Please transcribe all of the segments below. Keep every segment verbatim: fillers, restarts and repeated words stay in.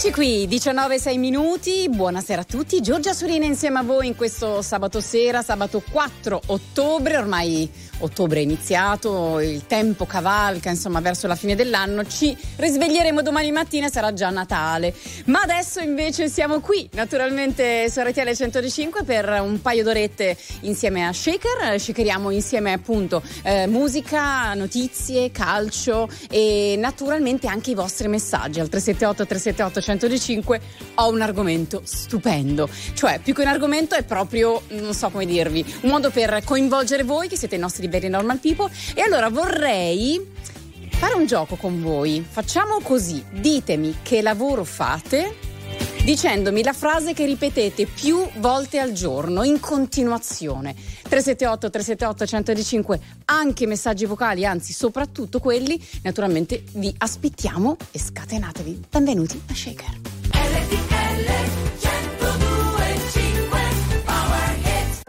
Eccoci qui, diciannove e sei minuti, buonasera a tutti, Giorgia Surina insieme a voi in questo sabato sera, sabato quattro ottobre, ormai ottobre è iniziato, il tempo cavalca, insomma verso la fine dell'anno, ci risveglieremo domani mattina e sarà già Natale, ma adesso invece siamo qui, naturalmente su R T L centocinque per un paio d'orette insieme a Shaker, shakeriamo insieme appunto eh, musica, notizie, calcio e naturalmente anche i vostri messaggi al tre sette otto tre sette otto uno zero cinque. Ho un argomento stupendo, cioè più che un argomento è proprio, non so come dirvi, un modo per coinvolgere voi che siete i nostri veri normal people, e allora vorrei fare un gioco con voi. Facciamo così, ditemi che lavoro fate dicendomi la frase che ripetete più volte al giorno in continuazione. Tre sette otto tre sette otto uno zero cinque, anche messaggi vocali, anzi soprattutto quelli, naturalmente vi aspettiamo e scatenatevi. Benvenuti a Shaker. L T L centodue e cinque Power Hit.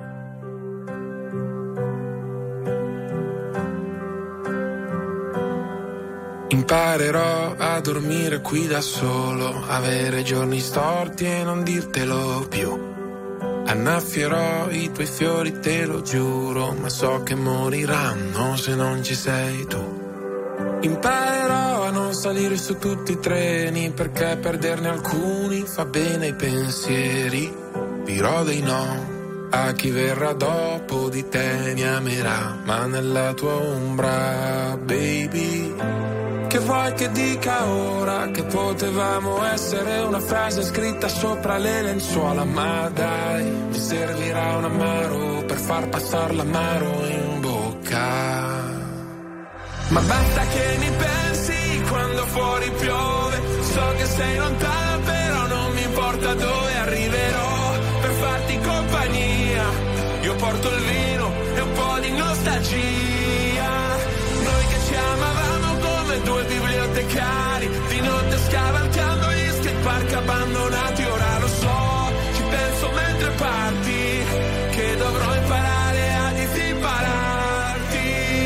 Imparerò a dormire qui da solo, avere giorni storti e non dirtelo più. Annaffierò i tuoi fiori, te lo giuro, ma so che moriranno se non ci sei tu. Imparerò a non salire su tutti i treni, perché perderne alcuni fa bene ai pensieri. Dirò dei no a chi verrà dopo di te, mi amerà, ma nella tua ombra, baby. Che vuoi che dica ora, che potevamo essere una frase scritta sopra le lenzuola, ma dai, mi servirà un amaro per far passare l'amaro in bocca. Ma basta che mi pensi quando fuori piove, so che sei lontana però non mi importa dove arriverò per farti compagnia. Io porto il vino e un po' di nostalgia, noi che ci amavamo come due bibliotecari, di notte scavalcando gli skatepark abbandonati. Ora lo so, ci penso mentre parti, che dovrò imparare a disimpararti.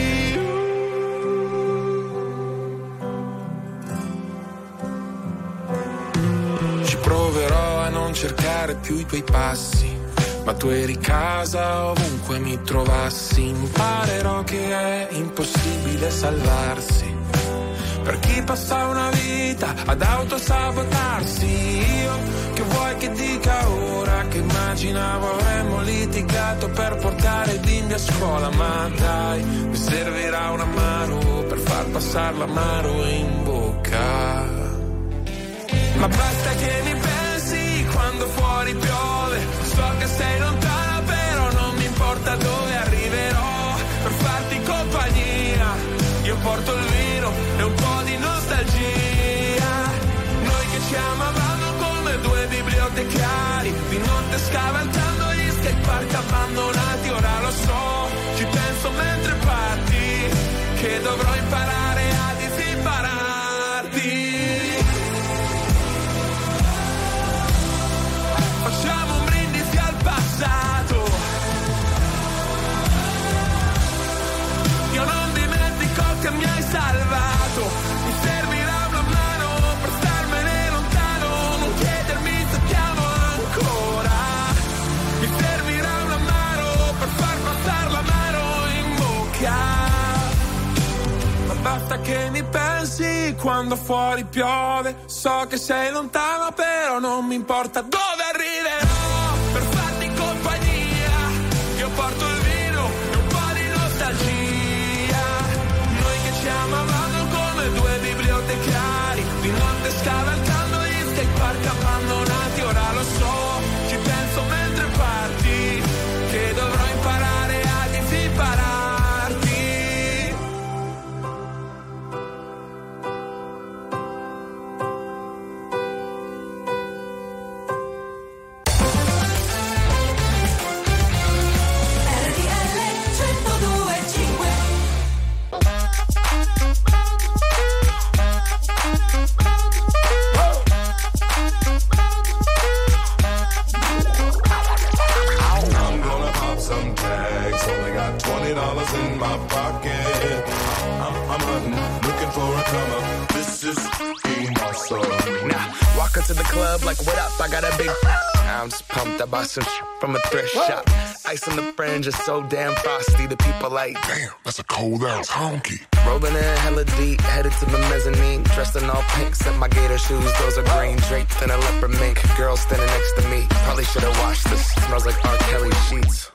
Ci proverò a non cercare più i tuoi passi, ma tu eri casa ovunque mi trovassi. Imparerò che è impossibile salvarsi per chi passa una vita ad autosabotarsi. Io che vuoi che dica ora, che immaginavo avremmo litigato per portare i bimbi a scuola, ma dai, mi servirà un amaro per far passare l'amaro in bocca. Ma basta che mi pensi quando fuori piove, so che sei lontana però non mi importa dove arriverò per farti compagnia. Io porto il vino e un po' di nostalgia, noi che ci amavamo come due bibliotecari, di notte scavalcando gli skatepark abbandonati. Ora lo so, ci penso mentre parti, che dovrò imparare a disimpararti. Facciamo un brindisi al passato, io non dimentico che mi hai salvato. Mi servirà una mano per starmene lontano, non chiedermi se ti amo ancora. Mi servirà una mano per far passare l'amaro in bocca. Ma basta che mi pensi quando fuori piove, so che sei lontano però non mi importa dove arriverò per farti compagnia. Io porto il vino e un po' di nostalgia, noi che ci amavamo come due bibliotecari, di notte scavalcando gli skatepark abbandonati. Ora lo so, ci penso mentre parti, che dovrò imparare a disimpararti. to the club like, what up? I got a big. I'm just pumped. I bought some from a thrift shop. Ice on the fringe is so damn frosty. The people like, damn, that's a cold ass honky. Rolling in hella deep, headed to the mezzanine. Dressed in all pink, set my gator shoes. Those are green, draped in a leopard mink. Girl standing next to me. Probably should have washed this. Smells like R. Kelly sheets.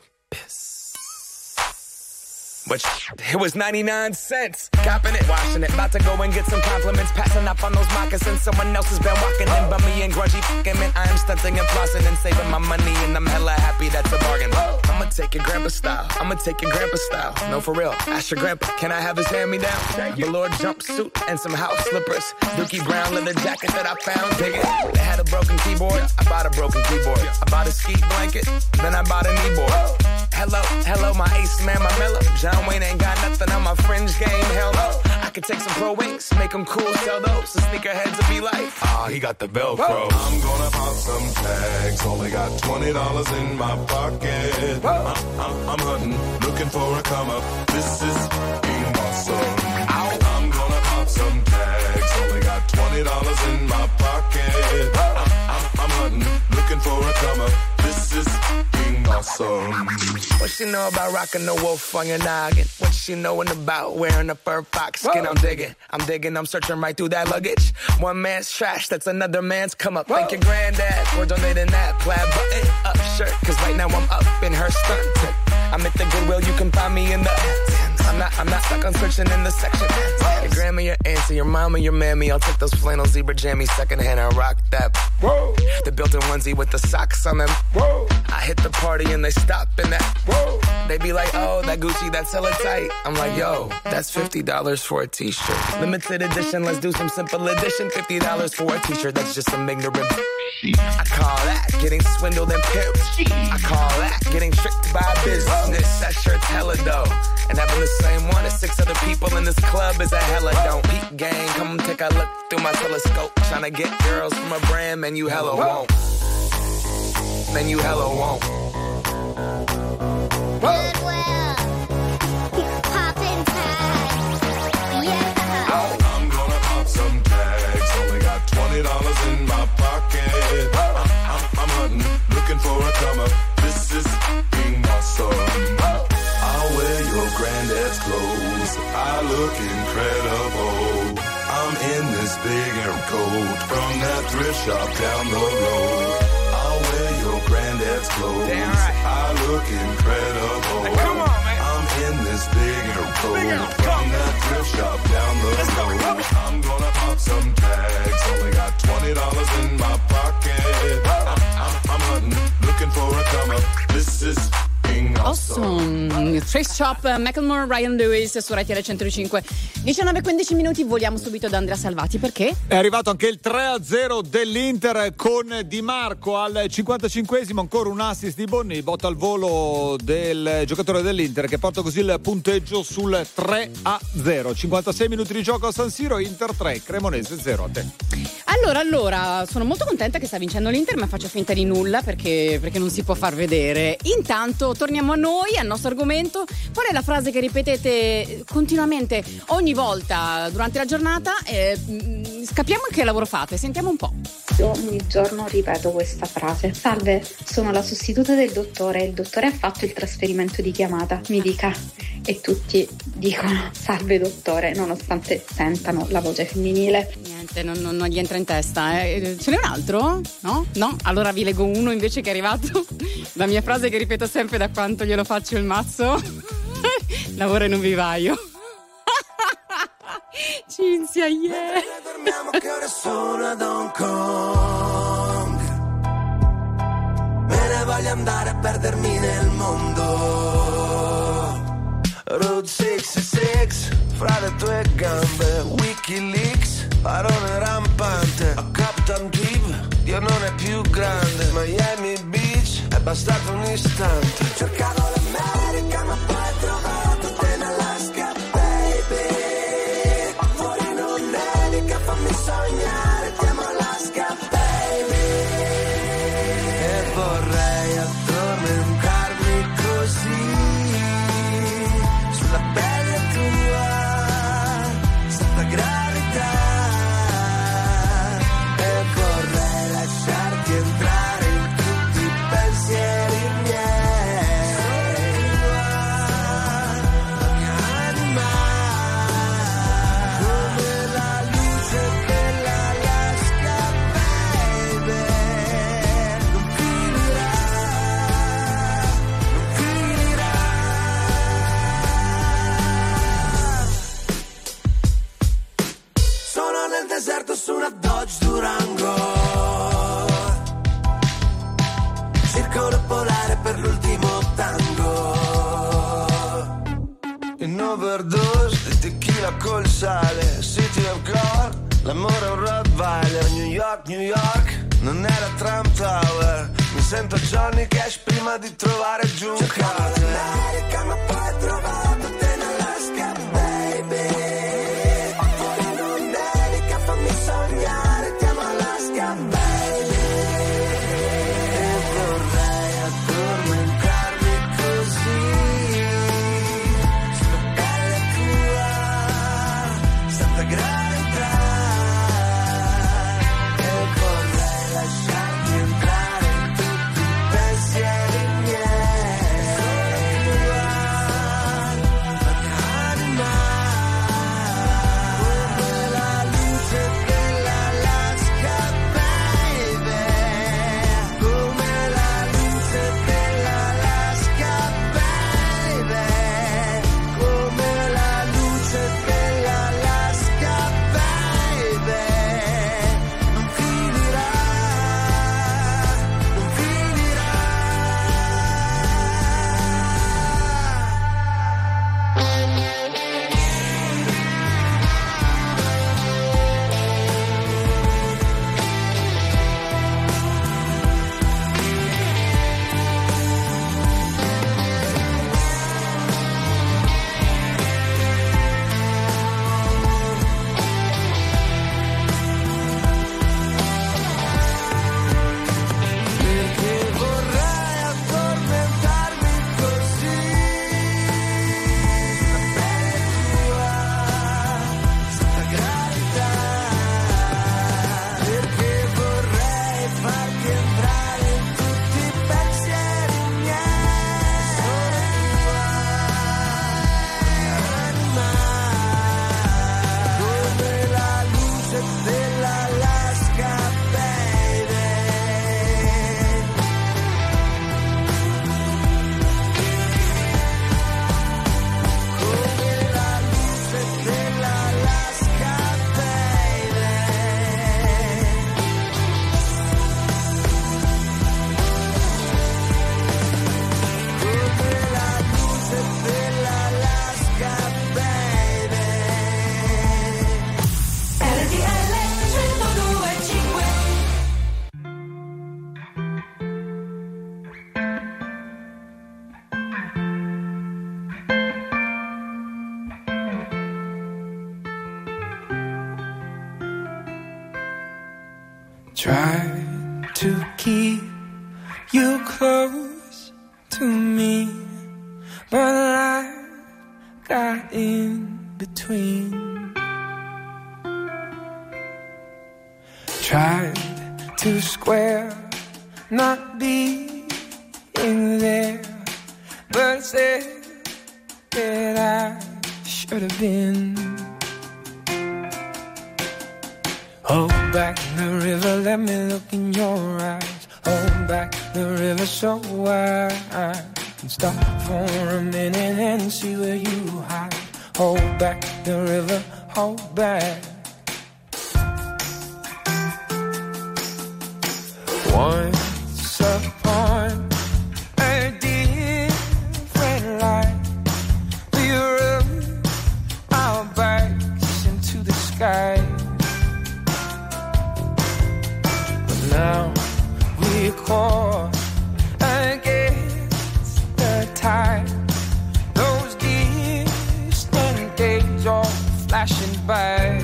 But it was ninety-nine cents. Copping it, washing it. About to go and get some compliments. Passing up on those moccasins. Someone else has been walking in. Bummy and grungy fucking man. I am stunting and flossing and saving my money. And I'm hella happy that's a bargain. I'ma take your grandpa style. I'ma take your grandpa style. No, for real. Ask your grandpa. Can I have his hand-me-down? Velour jumpsuit and some house slippers. Dookie brown leather jacket that I found. Dig it. They had a broken keyboard. I bought a broken keyboard. I bought a ski blanket. Then I bought a kneeboard. Hello, hello, my ace man, my mellow. John Wayne ain't got nothing on my fringe game, hell no. I could take some pro wings, make them cool, sell those. The sneakerheads will be like, ah, he got the Velcro. I'm gonna pop some tags, only got twenty dollars in my pocket. I'm, I'm, I'm hunting, looking for a come up. This is being awesome. I'm gonna pop some tags, only got twenty dollars in my pocket. I'm, I'm, I'm hunting, looking for a come up. This is being awesome. What she know about rocking the wolf on your noggin? What she knowin' about wearing a fur fox skin? I'm digging, I'm digging, I'm searching right through that luggage. One man's trash, that's another man's come up. Thank your granddad for donating that plaid button up shirt. Cause right now I'm up in her skirt. I'm at the Goodwill, you can find me in the I'm not, I'm not stuck on searching in the section. Your grandma, your auntie, your mama, your mammy. I'll take those flannel zebra jammies secondhand and rock that. Whoa. The built-in onesie with the socks on them. Whoa. I hit the party and they stop in that. Whoa. They be like, oh, that Gucci, that's hella tight. I'm like, yo, that's fifty dollars for a t-shirt. Limited edition, let's do some simple edition. fifty dollars for a t-shirt, that's just some ignorant. I call that getting swindled and pimped. I call that getting tricked by business. That shirt's hella dope. And having the same one as six other people in this club is a hella don't. Peep gang, come take a look through my telescope. Tryna get girls from a brand, man, you hella won't. Man, you hella won't. Goodwill. Poppin' tags. Yeah. I'm gonna pop some tags, only got twenty dollars in my pocket. I'm, I'm, I'm hunting, looking for a come up. This is being awesome. I'll wear your granddad's clothes. I look incredible. I'm in this big air coat from that thrift shop down the road. I'll wear your granddad's clothes. Damn right. I look incredible. Hey, come on, man. I'm in this big air coat from that thrift shop down the road. I'm gonna pop some tags. Only got twenty dollars in my pocket. I'm, I'm, I'm hunting, looking for a come up. This is Awesome. Thrift Shop, Macklemore, Ryan Lewis su R T L centodue e cinque. diciannove e quindici minuti, voliamo subito da Andrea Salvati perché? È arrivato anche il tre a zero dell'Inter con Di Marco al cinquantacinquesimo, ancora un assist di Bonni, botta al volo del giocatore dell'Inter che porta così il punteggio sul tre a zero. cinquantasei minuti di gioco a San Siro, Inter tre, Cremonese zero. A te. Allora, allora, sono molto contenta che sta vincendo l'Inter, ma faccio finta di nulla perché, perché non si può far vedere. Intanto torniamo a noi, al nostro argomento. Qual è la frase che ripetete continuamente ogni volta durante la giornata? Eh, capiamo che lavoro fate, sentiamo un po'. Io ogni giorno ripeto questa frase. Salve, sono la sostituta del dottore. Il dottore ha fatto il trasferimento di chiamata. Mi dica. E tutti dicono salve dottore, nonostante sentano la voce femminile. Niente, non, non, non gli entra in testa. Eh. Ce n'è un altro? No? No? Allora vi leggo uno invece che è arrivato. La mia frase che ripeto sempre da quanto glielo faccio il mazzo. Lavora in un vivaio. Cinzia, yeah. Dormiamo che ora sono ad Hong Kong. Me ne voglio andare a perdermi nel mondo. Road sessantasei, fra le tue gambe. Wikileaks, parole rampante. A Captain Tweeb, Dio non è più grande. Miami Beach, è bastato un istante. Cercavo l'America ma poi ho trovato te in Alaska, baby. Fuori non nevica, fammi sognare, ti amo Alaska, baby. E vorrei addormentarmi così sulla pelle tua, sotto gravità. E vorrei villa col sale, City of God, l'amore è un Rottweiler, New York, New York, non era Trump Tower, mi sento Johnny Cash prima di trovare June Carter. L'America ma poi trovato te nell'Alaska, baby, fuori non dedica, fammi sognare, ti amo Alaska, baby, e vorrei addormentarmi così, sulla pelle tua, senza gravità, e vorrei lasciarti entrare in tutti i pensieri miei, sola tua, la mia anima, come la luce dell'Alaska, baby, come la luce dell'Alaska, baby, come la luce dell'Alaska, baby, non finirà, non finirà. Perché vorrei addormentarmi così, sulla pelle tua, senza gravità, perché vorrei farti entrare in tutti i pensieri miei, sola tua, anima, come la luce dell'Alaska, baby, come la luce dell'Alaska, baby, come la luce dell'Alaska, baby. R T L centodue e cinque. Try to keep you close to me, but I got in between. Tried to square, not being there, but said that I should have been. Hold back the river, let me look in your eyes. Hold back the river so I can stop for a minute and see where you hide. Hold back the river, hold back. Once upon a different life, we rubbed our backs into the sky. Now we're caught against the tide. Those distant days are flashing by.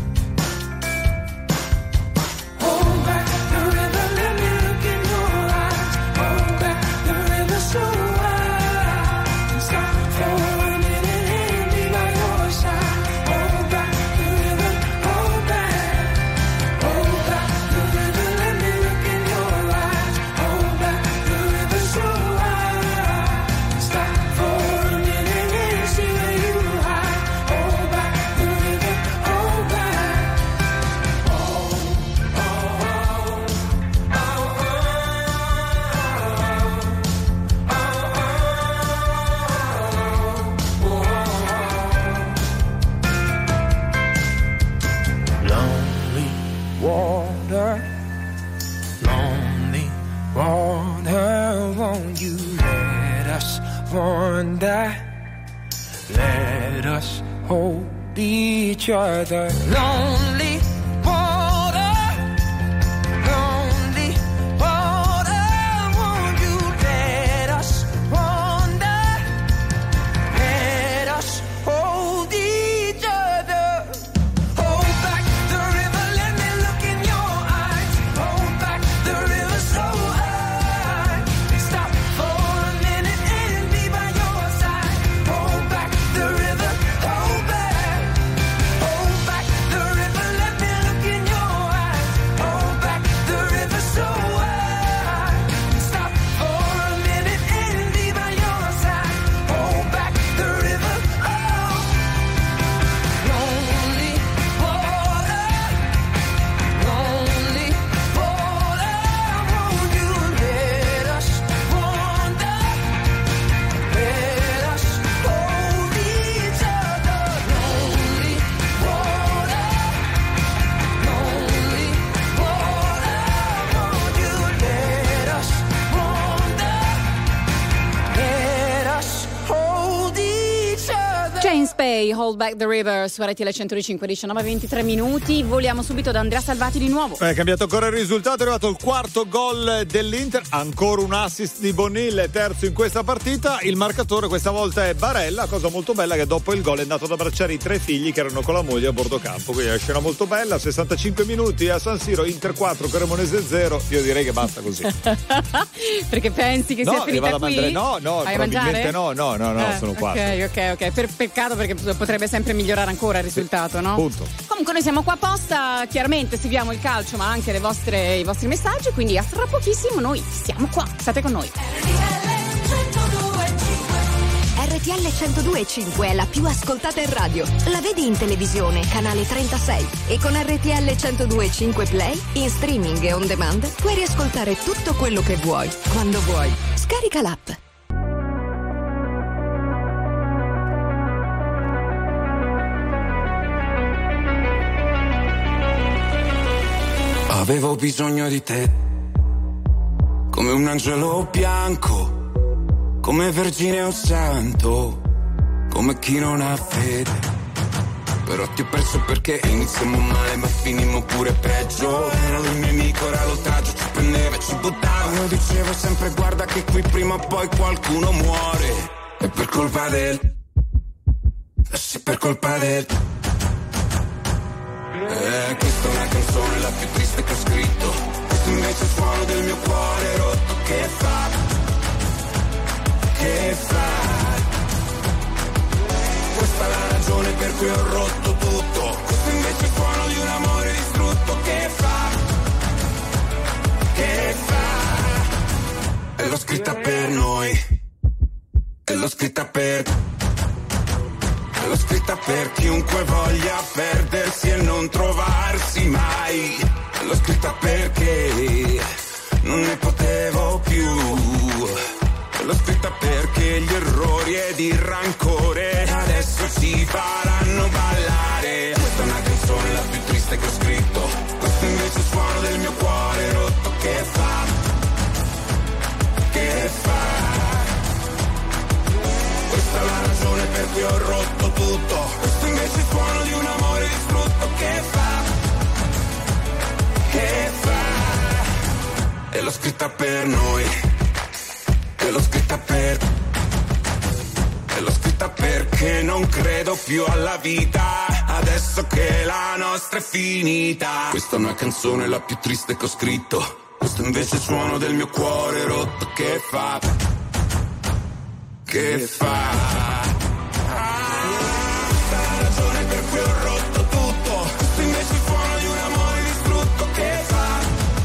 Hold back the river, let me look in your eyes. Hold back the river so I can stop for a minute and be by your side. Hold back the river, hold back. Hold back the river, let me look in your eyes. Hold back the river so I can stop for a minute and see where you hide. Hold back the river, hold back. Oh, oh, oh, oh, oh, oh, oh, oh. Lonely water, lonely water, won't you let us wander? Let us hold each other. Lonely water, lonely water, won't you let us wander, let us hold each other. Hold back the river, let me look in your eyes. Hold back the river so high. Stop for a minute and be by your side. Hold back the river, hold back. Hold back the river, let me look in your eyes. Hold back the river so high. Stop for a minute and be by your side. Hold back the river, oh. Lonely water, lonely water, won't you let us wander? Let us hold each other. Lonely water, lonely water, won't you let us wander? Let us hold each other. James Bay, Hold Back the River su R T L centodue, diciannove e ventitré minuti. Voliamo subito da Andrea Salvati di nuovo. È cambiato ancora il risultato, è arrivato il quarto gol dell'Inter, ancora un assist di Bonil, terzo in questa partita. Il marcatore questa volta è Barella, cosa molto bella che dopo il gol è andato ad abbracciare i tre figli che erano con la moglie a bordo campo, quindi è una scena molto bella. Sessantacinque minuti a San Siro, Inter quattro, Cremonese zero. Io direi che basta così. Perché pensi che No, sia io finita vado a qui? mangiare- no, no, Vai a probabilmente mangiare? no, no, no, no, Eh, sono quattro. Ok, ok, ok. Per, peccato perché potrebbe sempre migliorare ancora il risultato, no? Punto. Comunque noi siamo qua apposta, chiaramente seguiamo il calcio ma anche le vostre, i vostri messaggi, quindi a tra pochissimo noi siamo qua, state con noi. R T L centodue e cinque è la più ascoltata in radio. La vedi in televisione, canale trentasei. E con R T L centodue e cinque Play, in streaming e on demand, puoi riascoltare tutto quello che vuoi, quando vuoi. Scarica l'app. Avevo bisogno di te, come un angelo bianco, come vergine o santo, come chi non ha fede. Però ti ho perso perché iniziamo male ma finimmo pure peggio. Ero il mio nemico, era l'otaggio, ci prendeva e ci buttava. Io dicevo sempre guarda che qui prima o poi qualcuno muore. E per colpa del, sì per colpa del. Eh, questa è una canzone la più triste che ho scritto. Questo invece è il suono del mio cuore rotto. Che fa? Che fa? Questa è la ragione per cui ho rotto tutto. Questo invece è il suono di un amore distrutto. Che fa? Che fa? E l'ho scritta per noi. E l'ho scritta per... L'ho scritta per chiunque voglia perdersi e non trovarsi mai. L'ho scritta perché non ne potevo più. L'ho scritta perché gli errori ed il rancore adesso ci faranno ballare. Questa è una canzone la più triste che ho scritto. Questo invece è il suono del mio cuore rotto. Che fa? Che fa? Questa è la ragione per cui ho rotto tutto. Questo invece è il suono di un amore distrutto. Che fa? Che fa? E l'ho scritta per noi. E l'ho scritta per. E l'ho scritta perché non credo più alla vita adesso che la nostra è finita. Questa è una canzone la più triste che ho scritto. Questo invece è il suono del mio cuore rotto. Che fa? Che fa? Questa è la ragione per cui ho rotto tutto. Questo invece è il suono di un amore distrutto. Che fa?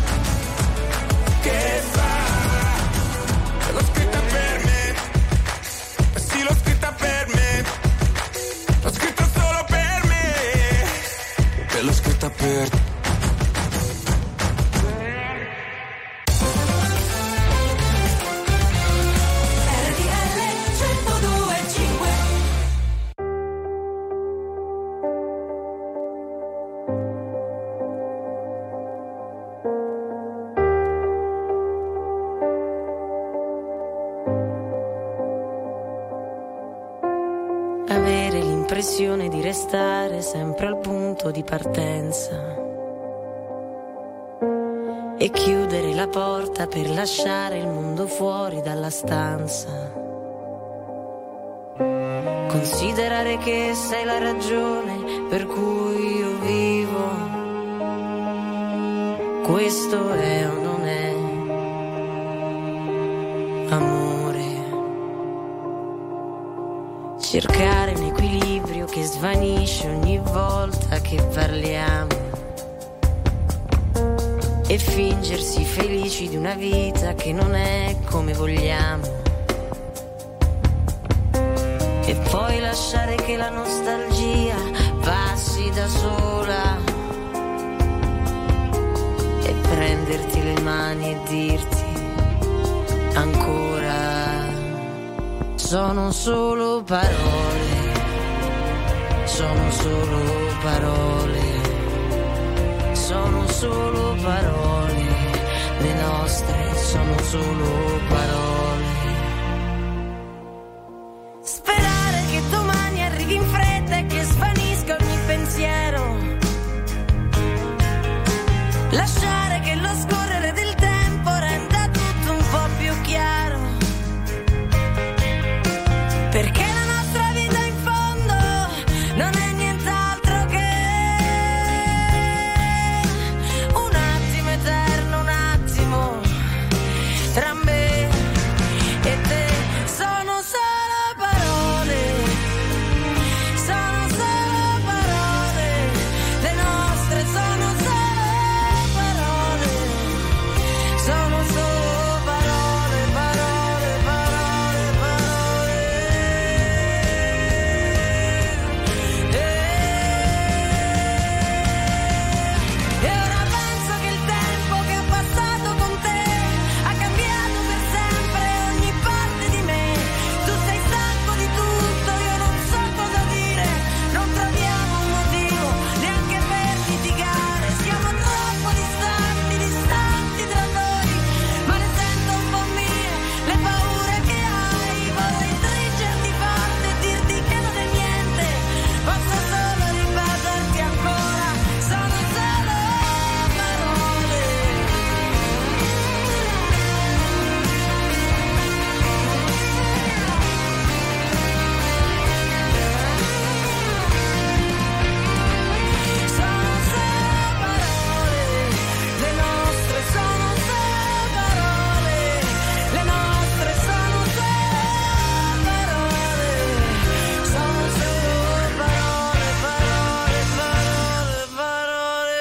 Che fa? E l'ho scritta per me. Eh sì, l'ho scritta per me. L'ho scritta solo per me. E l'ho scritta per te. R T L centodue e cinque. l'impressione di restare sempre al punto di partenza e chiudere la porta per lasciare il mondo fuori dalla stanza. Considerare che sei la ragione per cui io vivo. Questo è o non è amore? Cercare un equilibrio che svanisce ogni volta che parliamo e fingersi felici di una vita che non è come vogliamo. E poi lasciare che la nostalgia passi da sola e prenderti le mani e dirti ancora. Sono solo parole, sono solo parole, sono solo parole, le nostre sono solo parole. Sperare che domani arrivi in fretta e che svanisca ogni pensiero. Lasciare che lo scorrere del tempo renda tutto un po' più chiaro. Perché la nostra vita in fondo non è nient'altro che un attimo eterno, un attimo tra me e te. Sono solo parole, sono solo parole, le nostre sono solo parole, sono solo parole, parole, parole, parole. E ora penso che il tempo che ho passato con te ha cambiato per sempre ogni parte di me. Tu sei stanco di tutto, io non so cosa dire, non troviamo un motivo neanche per litigare. Siamo troppo distanti, distanti tra noi, ma ne sento un po' mie le paure che hai. Vorrei stringerti forte e dirti che non è niente, posso solo ripeterti ancora, sono solo parole. Sono solo parole, le nostre sono solo parole, le nostre sono solo parole, sono solo parole, parole, parole, parole.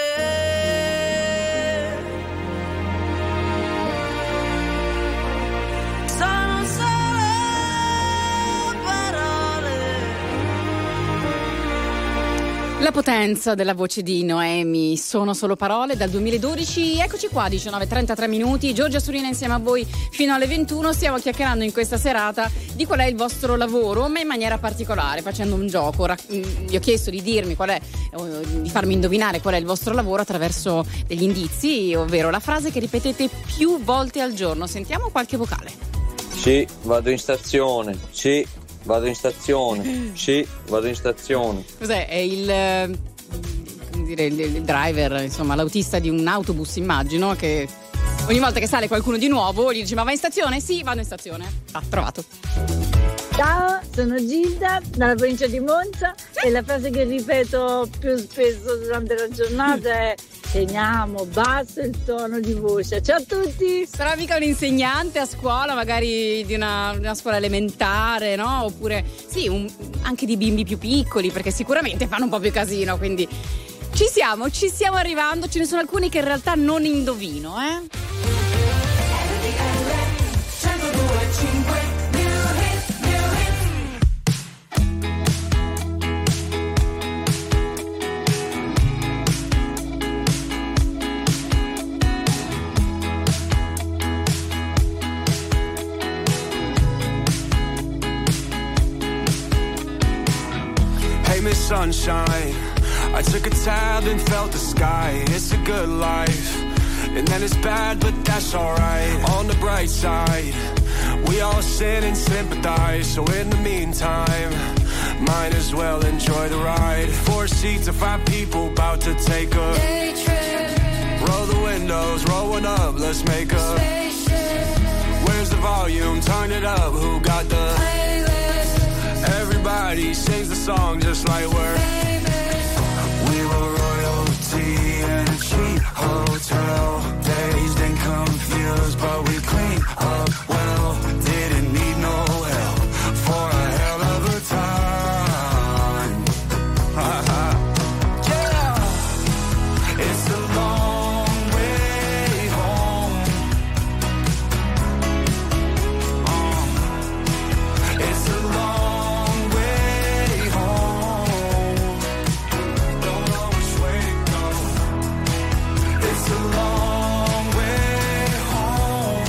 Sono solo parole. La potenza della voce di Noemi, sono solo parole, dal duemiladodici. Eccoci qua, diciannove e trentatré minuti, Giorgia Surina insieme a voi fino alle ventuno. Stiamo chiacchierando in questa serata di qual è il vostro lavoro, ma in maniera particolare, facendo un gioco. Ra- vi ho chiesto di dirmi qual è, eh, di farmi indovinare qual è il vostro lavoro attraverso degli indizi, ovvero la frase che ripetete più volte al giorno. Sentiamo qualche vocale. Sì, vado in stazione. Sì, vado in stazione. Sì, vado in stazione. Cos'è? È il, eh, come dire, il, il driver, insomma, l'autista di un autobus, immagino, che ogni volta che sale qualcuno di nuovo gli dice: ma vai in stazione? Sì, vado in stazione. Ah, trovato. Ciao, sono Gilda dalla provincia di Monza e la frase che ripeto più spesso durante la giornata è: teniamo basso il tono di voce. Ciao a tutti! Sarà mica un insegnante a scuola, magari di una, una scuola elementare, no? Oppure sì, un, anche di bimbi più piccoli, perché sicuramente fanno un po' più casino, quindi ci siamo, ci stiamo arrivando. Ce ne sono alcuni che in realtà non indovino, eh? Miss Sunshine, I took a tab and felt the sky. It's a good life, and then it's bad, but that's alright. On the bright side, we all sin and sympathize. So in the meantime, might as well enjoy the ride. Four seats of five people about to take a day trip. Roll the windows, roll one up, let's make a spaceship. Where's the volume? Turn it up, who got the playlist? Everybody sings the song just like we're famous. We were royalty in a cheap hotel. Dazed and confused, but we clean up well. Didn't need no help for a hell of a time. Yeah, it's a long way home. Uh, it's a long way home. Don't know which way to go. It's a long way home.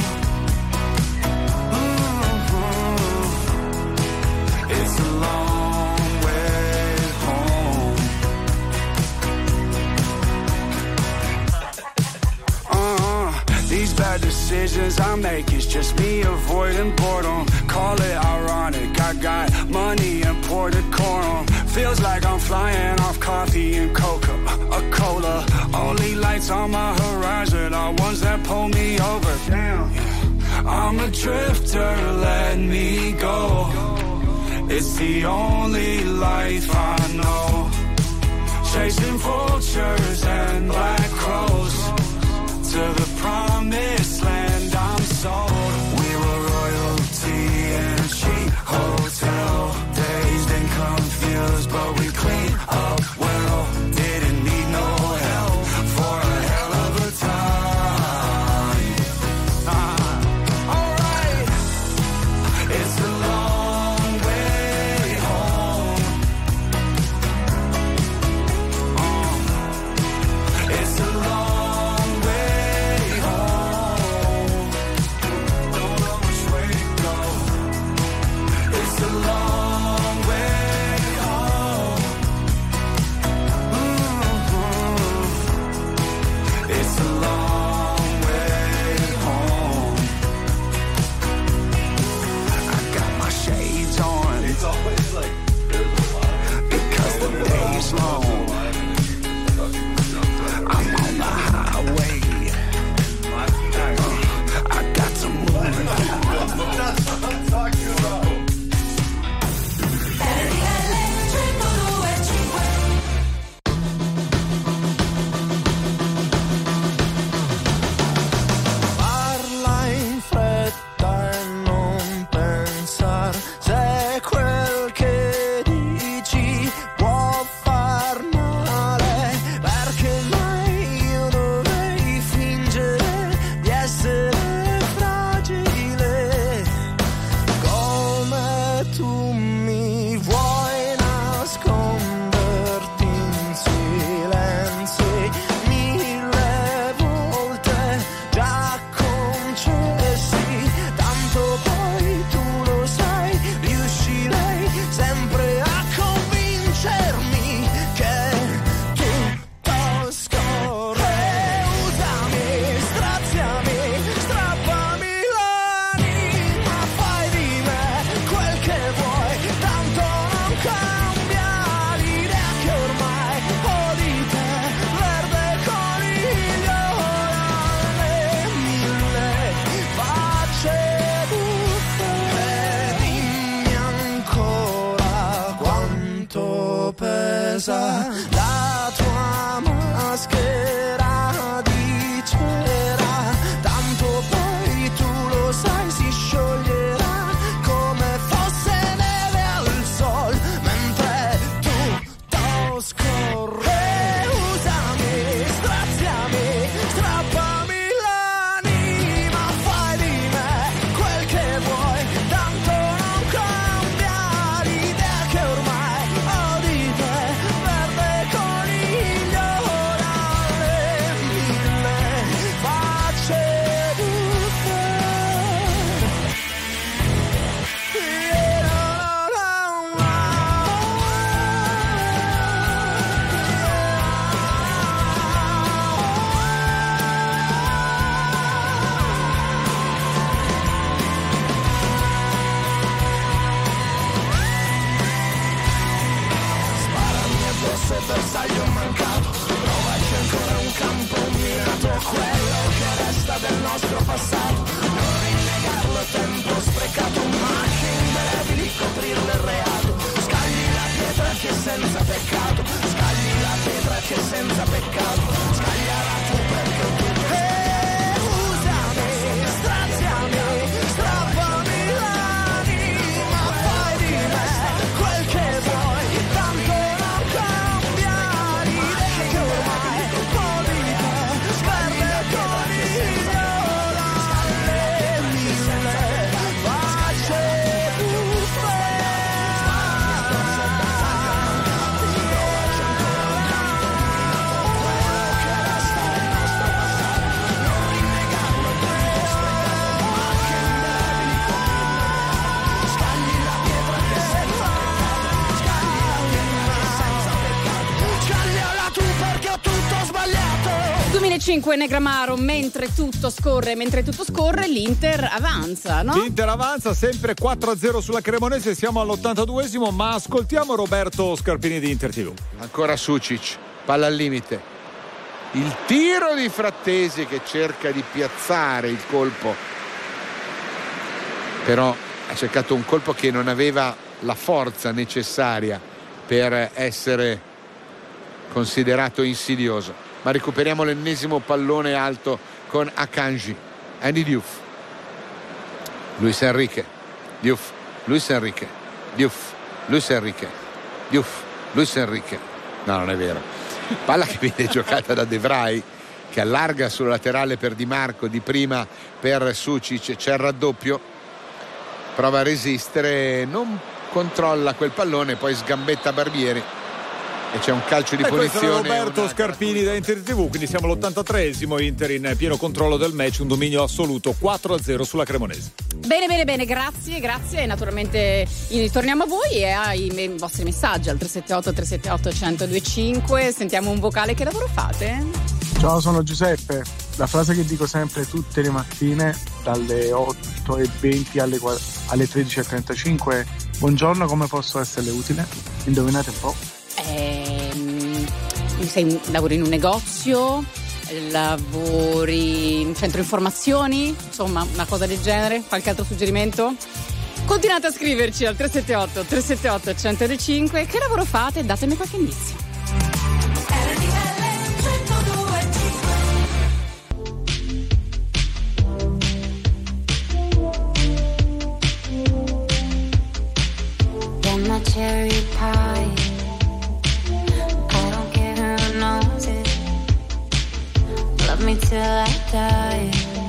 Mm-hmm. It's a long way home. Uh-huh. These bad decisions I make is just me avoiding boredom. Call it ironic, I got money and poured decorum. Feels like I'm flying off coffee and coca, a cola. Only lights on my horizon are ones that pull me over. Damn, I'm a drifter, let me go. It's the only life I know. Chasing vultures and black crows to the promised land I'm sold. We were royalty in a cheap hotel. Dazed and confused, but we clean up well. Didn't need no help for a hell of a time. Uh, Alright, it's a long way home. Uh, it's a long way home. cinque Negramaro, mentre tutto scorre, mentre tutto scorre, l'Inter avanza, no? L'Inter avanza sempre quattro a zero sulla Cremonese, siamo all'ottantaduesimo, ma ascoltiamo Roberto Scarpini di Inter tivù. Ancora Sucic, palla al limite. Il tiro di Frattesi che cerca di piazzare il colpo. Però ha cercato un colpo che non aveva la forza necessaria per essere considerato insidioso. Ma recuperiamo l'ennesimo pallone alto con Akanji. Andy Diouf, Luis Enrique, Diouf, Luis Enrique, Diouf, Luis Enrique, Diouf, Luis Enrique. No, non è vero. Palla che viene giocata da De Vrij, che allarga sul laterale per Di Marco, di prima per Sucic, c'è il raddoppio, prova a resistere, non controlla quel pallone, poi sgambetta Barbieri e c'è un calcio di e punizione. Questo è Roberto Scarpini da Inter tivù, quindi siamo all'ottantatreesimo, Inter in pieno controllo del match, un dominio assoluto, quattro a zero sulla Cremonese. Bene, bene, bene, grazie, grazie. E naturalmente torniamo a voi e ai me- vostri messaggi al tre sette otto tre sette otto uno zero due cinque. Sentiamo un vocale. Che lavoro fate? Ciao, sono Giuseppe. La frase che dico sempre tutte le mattine dalle otto e venti alle, alle tredici e trentacinque è: buongiorno, come posso esserle utile? Indovinate un po'. Ehm, sei, lavori in un negozio? Lavori in centro informazioni? Insomma, una cosa del genere? Qualche altro suggerimento? Continuate a scriverci al tre sette otto tre sette otto uno zero due cinque. Che lavoro fate? Datemi qualche indizio. My cherry pie, I don't care who knows it. Love me till I die.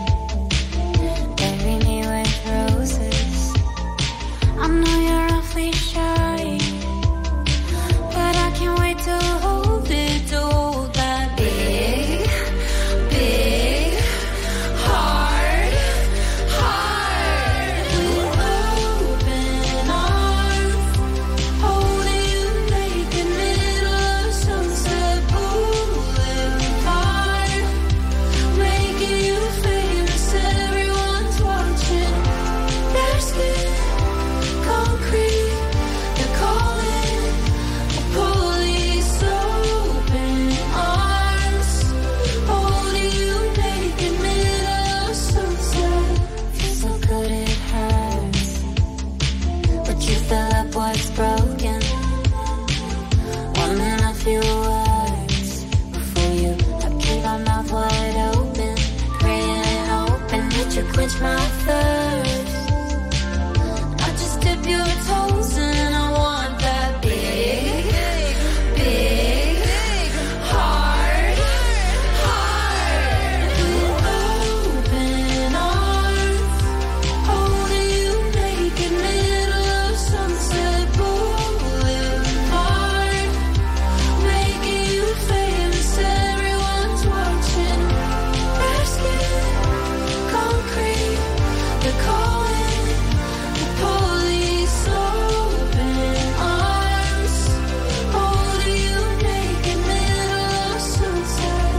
Bury me with roses. I know you're awfully shy, but I can't wait to hold it, to hold that big, big heart, heart. Open arms, holding you naked, middle of Sunset Boulevard, making you famous, everyone's watching. Their skin, concrete, they're calling the police. Open arms, holding you naked, middle of Sunset. Feels so good it hurts, but you fill up what's broken. One in a few words before you, I keep my mouth wide open, praying and hoping that you quench my thirst. I just dip your toes and I want that big, big heart, heart. Open arms, holding you naked, middle of Sunset Boulevard, making you famous, everyone's watching. Their skin, concrete, they're calling the police. Open arms, holding you naked, middle of Sunset.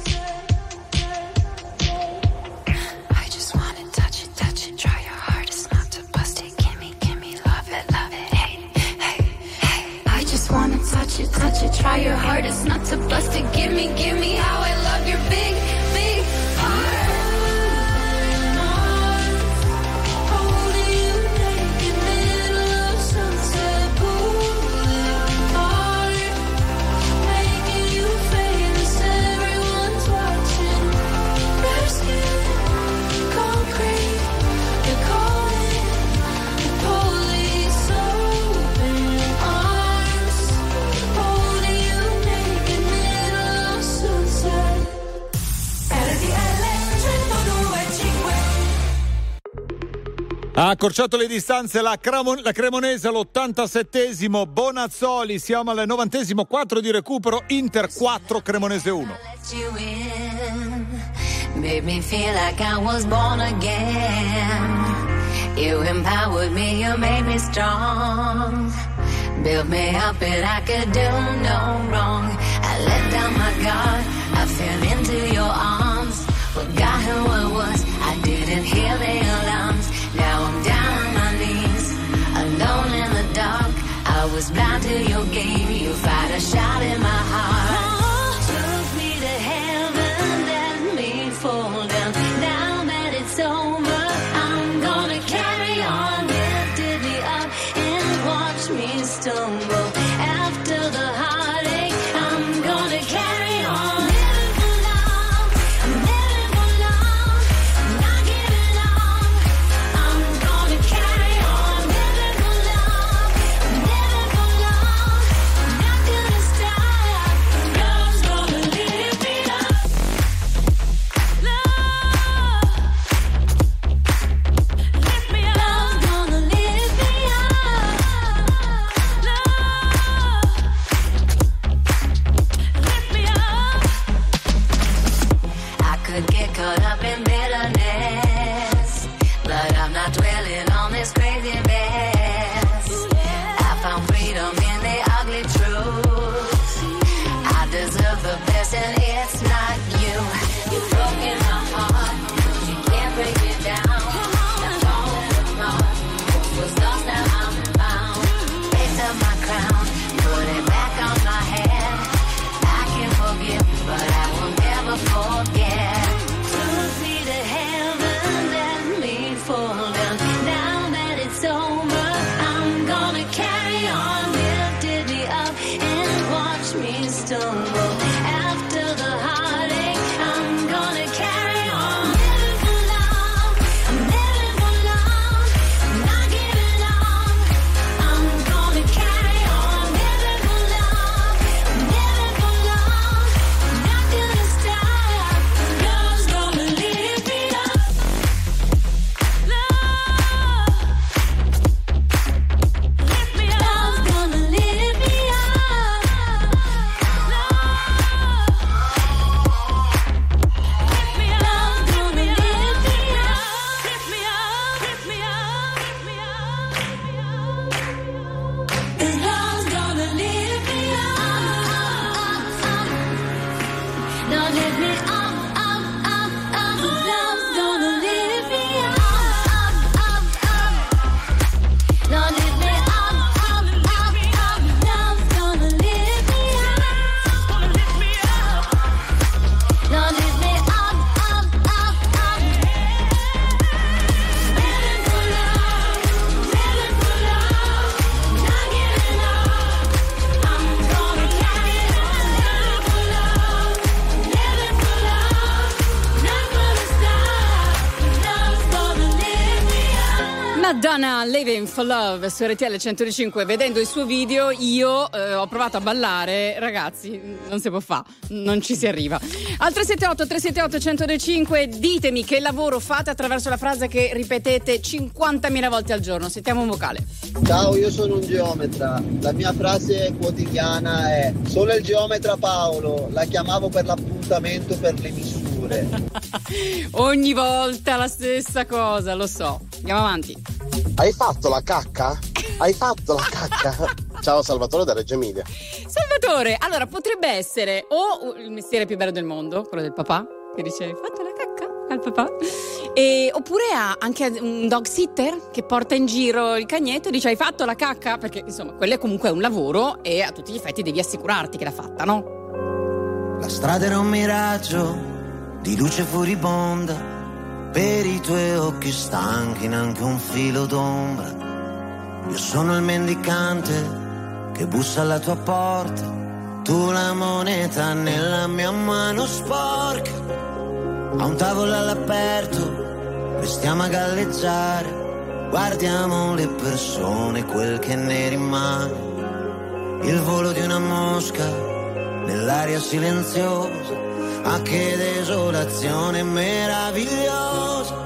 I just wanna touch it, touch it, try your hardest not to bust it. Gimme, gimme, love it, love it, hey, hey, hey. I just wanna touch it, touch it, try your hardest not to bust it. Gimme, gimme, how I love your big, big heart. Holding you naked, middle of Sunset Boulevard, making you famous, everyone's watching. Their skin, concrete, they're calling the police. Open arms, holding you naked, middle of Sunset. R T L centodue e cinque. Ha accorciato le distanze la, Cramo- la Cremonese all'ottantasettesimo, Bonazzoli, siamo al novantesimo, quattro di recupero, Inter quattro, Cremonese uno. Let you in, made me feel like I was born again. You empowered me, you made me strong, built me up and I could do no wrong. I let down my guard, I fell into your arms, forgot who I was. I didn't hear the alarms. Now I'm down on my knees, alone in the dark. I was blind to your game. You fired a shot in my heart. Took me to heaven, let me fall down. Now that it's over, I'm gonna carry on. Lifted me up and watch me stumble. After the heartache, I'm gonna carry on. Living for love, I'm living for love. I'm not giving up. I'm gonna carry on. Living for love, I'm living for love. I'm not gonna stop. Love's gonna lift me up. Love, lift me up. Love's gonna lift me up. Love, lift me up. I could get caught up in bitterness, but I'm not dwelling on this crazy mess. I found freedom in the ugly truth. I deserve the best and it's not you. You've broken my heart, you can't break it down. I'm falling apart, was lost, now I'm found. Raised up my crown, put it back on my head. I can forgive, but I will never forget. Took me to heaven, let me fall down. Now that it's over, I'm gonna carry on. Lifted me up and watch me stumble. After the heartache, I'm gonna carry on. Living for love, I'm living for love. I'm not giving up. I'm gonna carry on. Living for love, I'm living for love. I'm not gonna stop. Love's gonna lift me up. Love, lift me up. Love's gonna lift me up. Love, lift me up. Love's gonna lift me up. Lift me up, lift me up, lift me up, lift me up. And love's gonna lift me up. Now lift me up, up, up, up. Love's gonna lift me up, up, up. Now lift me up, up, up, up. Love's gonna lift me up, gonna lift me up. Now lift me up, up, up, up. Living for love, living for love. Not giving up. I'm gonna carry on. Living for love, living for love. Not gonna stop. Love's gonna lift me up. Madonna, Living for Love su R T L centodue e cinque. Vedendo il suo video io eh, ho provato a ballare, ragazzi, non si può fare, non ci si arriva. Al tre sette otto tre sette otto centodue e cinque ditemi che lavoro fate attraverso la frase che ripetete cinquantamila volte al giorno. Sentiamo un vocale. Ciao, io sono un geometra. La mia frase quotidiana è: sono il geometra Paolo, la chiamavo per l'appuntamento per le misure. Ogni volta la stessa cosa, lo so. Andiamo avanti. Hai fatto la cacca? Hai fatto la cacca? Ciao, Salvatore da Reggio Emilia. Salvatore, allora potrebbe essere o il mestiere più bello del mondo, quello del papà, che dice hai fatto la cacca al papà, e, oppure ha anche un dog sitter che porta in giro il cagnetto e dice hai fatto la cacca, perché insomma quello è comunque un lavoro e a tutti gli effetti devi assicurarti che l'ha fatta, no? La strada era un miraggio di luce furibonda, per i tuoi occhi stanchi neanche un filo d'ombra. Io sono il mendicante che bussa alla tua porta, tu la moneta nella mia mano sporca. A un tavolo all'aperto restiamo a galleggiare, guardiamo le persone, quel che ne rimane. Il volo di una mosca nell'aria silenziosa, ah che desolazione meravigliosa.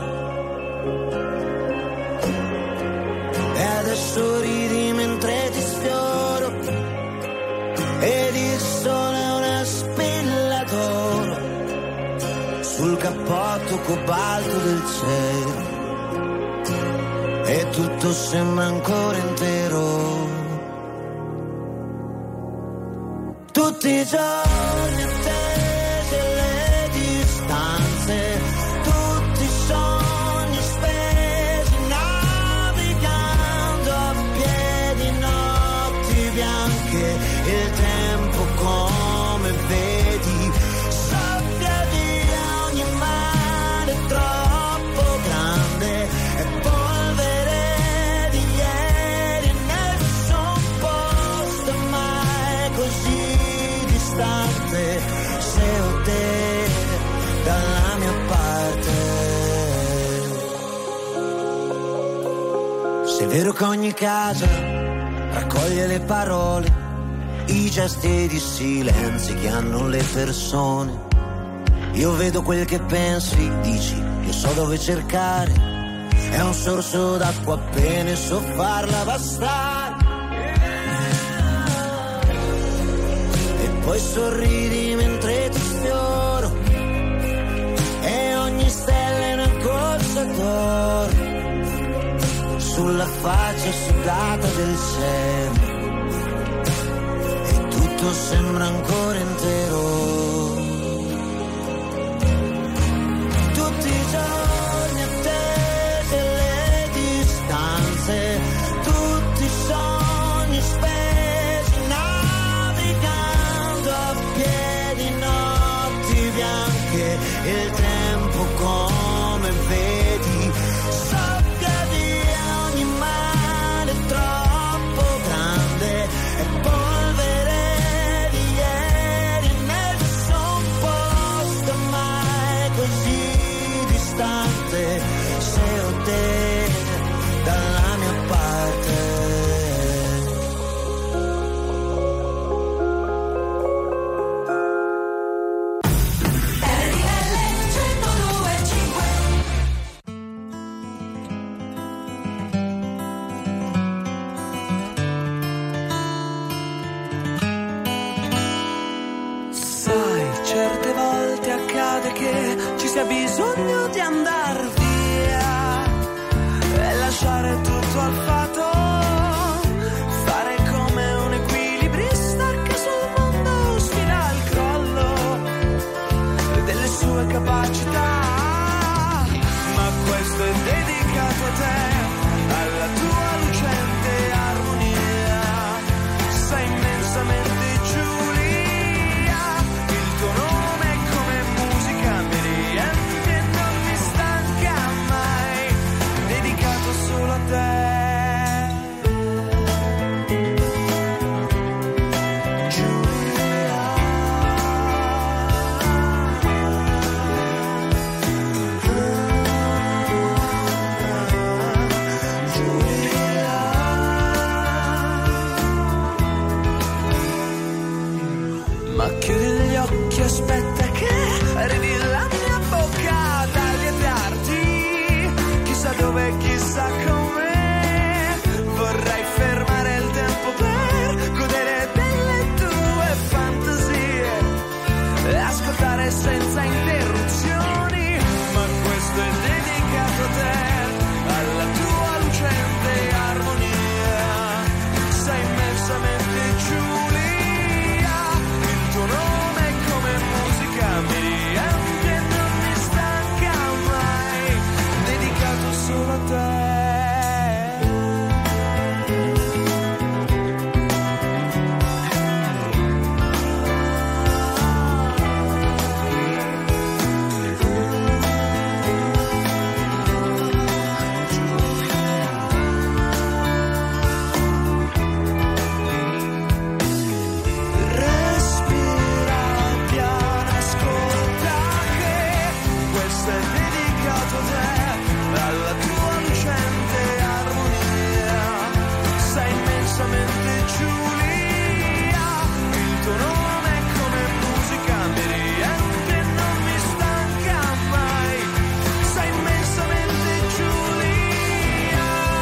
E adesso ridi mentre ti sfioro, ed il sole è una spilla d'oro sul cappotto cobalto del cielo, e tutto sembra ancora intero. Tutti i giorni attesi che ogni casa raccoglie le parole, i gesti ed i silenzi che hanno le persone. Io vedo quel che pensi, dici, io so dove cercare. È un sorso d'acqua appena so farla bastare. E poi sorridi mentre ti sfioro, e ogni stella è una corsa d'oro sulla faccia sudata del cielo, e tutto sembra ancora intero. Tutti i giorni attese le distanze, tutti i sogni spesi navigando a piedi, notti bianche, il tempo come vedi sappia di ogni male troppo grande, e polvere di ieri, nessun posto mai così distante, se ho te dalla mia parte. Sai, certe volte accade che ci sia bisogno di andar via e lasciare tutto al fato, fare come un equilibrista che sul mondo sfida il crollo delle sue capacità. Ma questo è dedicato a te, alla tua lucente armonia. Sei immensamente Giulia, il tuo nome è come musica, mi riempie e non mi stanca mai, dedicato solo a te. Ma chiudi gli occhi, aspetta che arrivi la mia bocca dagli tardi, chissà dove, chissà come. Vorrei fermare il tempo per godere delle tue fantasie e ascoltare senza interruzioni. Ma questo è dedicato a te, alla tua lucente armonia. Sei immensamente Giulia, il tuo nome è come musica, mi riempie e non mi stanca mai, dedicato solo a te. Respira piano, ascolta che questo è dedicato a te, alla tua lucente armonia. Sei immensamente Giulia, il tuo nome è come musica, mi riempie e non mi stanca mai. Sei immensamente Giulia.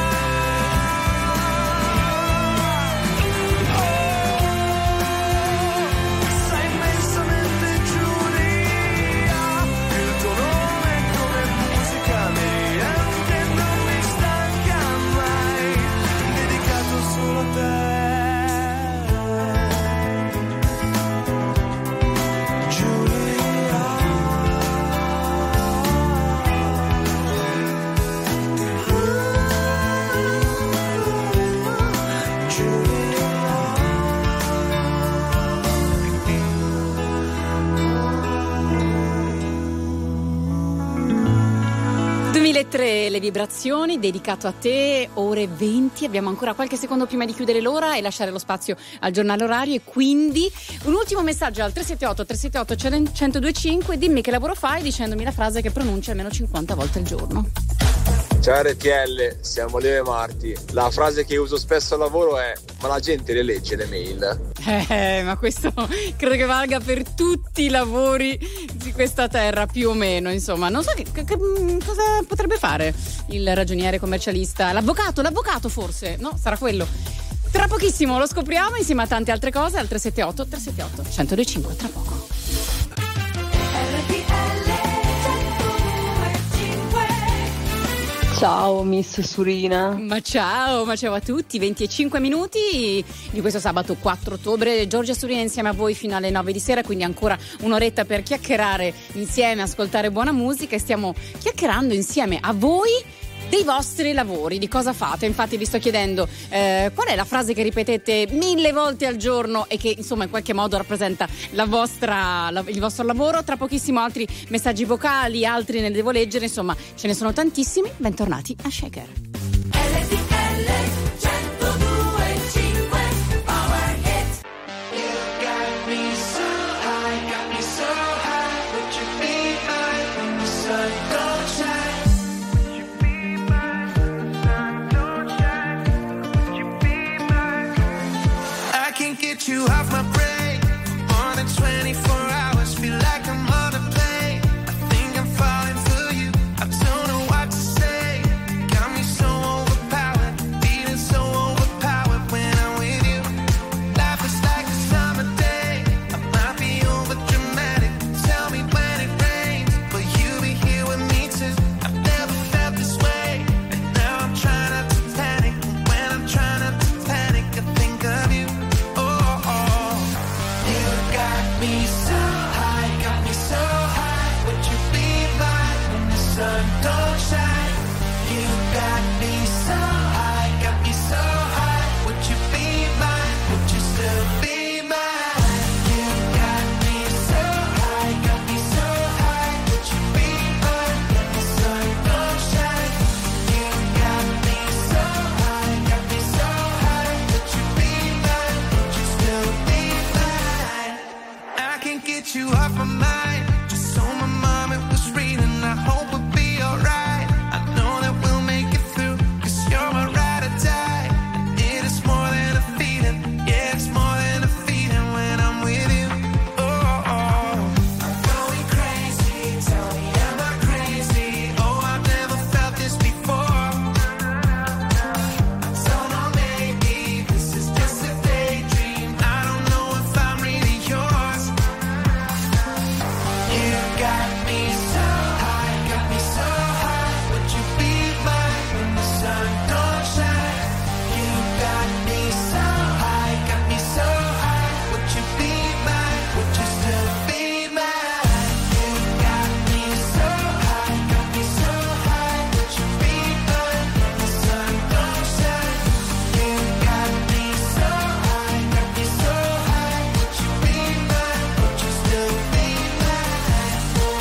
Sei immensamente Giulia, il tuo nome è come musica, mi riempie e non mi stanca mai, dedicato solo a te. duemilatré, le vibrazioni, dedicato a te, ore venti, abbiamo ancora qualche secondo prima di chiudere l'ora e lasciare lo spazio al giornale orario, e quindi un ultimo messaggio al tre sette otto tre sette otto uno zero due cinque, dimmi che lavoro fai dicendomi la frase che pronuncia almeno cinquanta volte al giorno. Ciao R T L, siamo Leo e Marti. La frase che uso spesso al lavoro è: ma la gente le legge le mail? Eh, ma questo credo che valga per tutti i lavori di questa terra, più o meno, insomma. Non so che, che, che cosa potrebbe fare il ragioniere commercialista, l'avvocato, l'avvocato forse, no? Sarà quello. Tra pochissimo lo scopriamo insieme a tante altre cose al tre sette otto tre sette otto uno zero due cinque, tra poco. Ciao Miss Surina. Ma ciao, ma ciao a tutti, venticinque minuti di questo sabato quattro ottobre, Giorgia Surina insieme a voi fino alle nove di sera, quindi ancora un'oretta per chiacchierare insieme, ascoltare buona musica, e stiamo chiacchierando insieme a voi dei vostri lavori, di cosa fate. Infatti vi sto chiedendo eh, qual è la frase che ripetete mille volte al giorno e che insomma in qualche modo rappresenta la vostra, la, il vostro lavoro. Tra pochissimo altri messaggi vocali, altri ne devo leggere, insomma ce ne sono tantissimi. Bentornati a Shaker. Get you off my brain more than twenty-four hours. Feel like I'm on a plane. I think I'm falling for you. I don't know what to say. Got me so overpowered, feeling so overpowered when I'm with you. Life is like a summer day. I might be over dramatic. Tell me when it rains, but you be here with me too. I've never felt this way, and now I'm trying not to panic. When I'm trying not to panic, I think of you. Me so high, got me so high. Would you be mine when the sun don't shine? You got me so high, got me so high. Would you be mine? Would you still be mine? You got me so high, got me so high. Would you be mine when the sun don't shine? You got me so high, got me so high. Would you be mine? Would you still be mine? I can't get you off my mind. Just so my mom it was reading. I hope we'll be alright. I know that we'll make it through, cause you're my ride or die. And it is more than a feeling. Yeah, it's more than a feeling when I'm with you. Oh, oh. I'm going crazy. Tell me, am I crazy? Oh, I've never felt this before. I don't know, maybe this is just a daydream. I don't know if I'm really yours. You got me so high, got me so high. Would you be mine when the sun don't shine? You got me so high, got me so high. Would you be mine? Would you still be mine? You got me so high, got me so high. Would you be mine when the sun don't shine? You got me so high, got me so high. Would you be mine? Would you still be mine?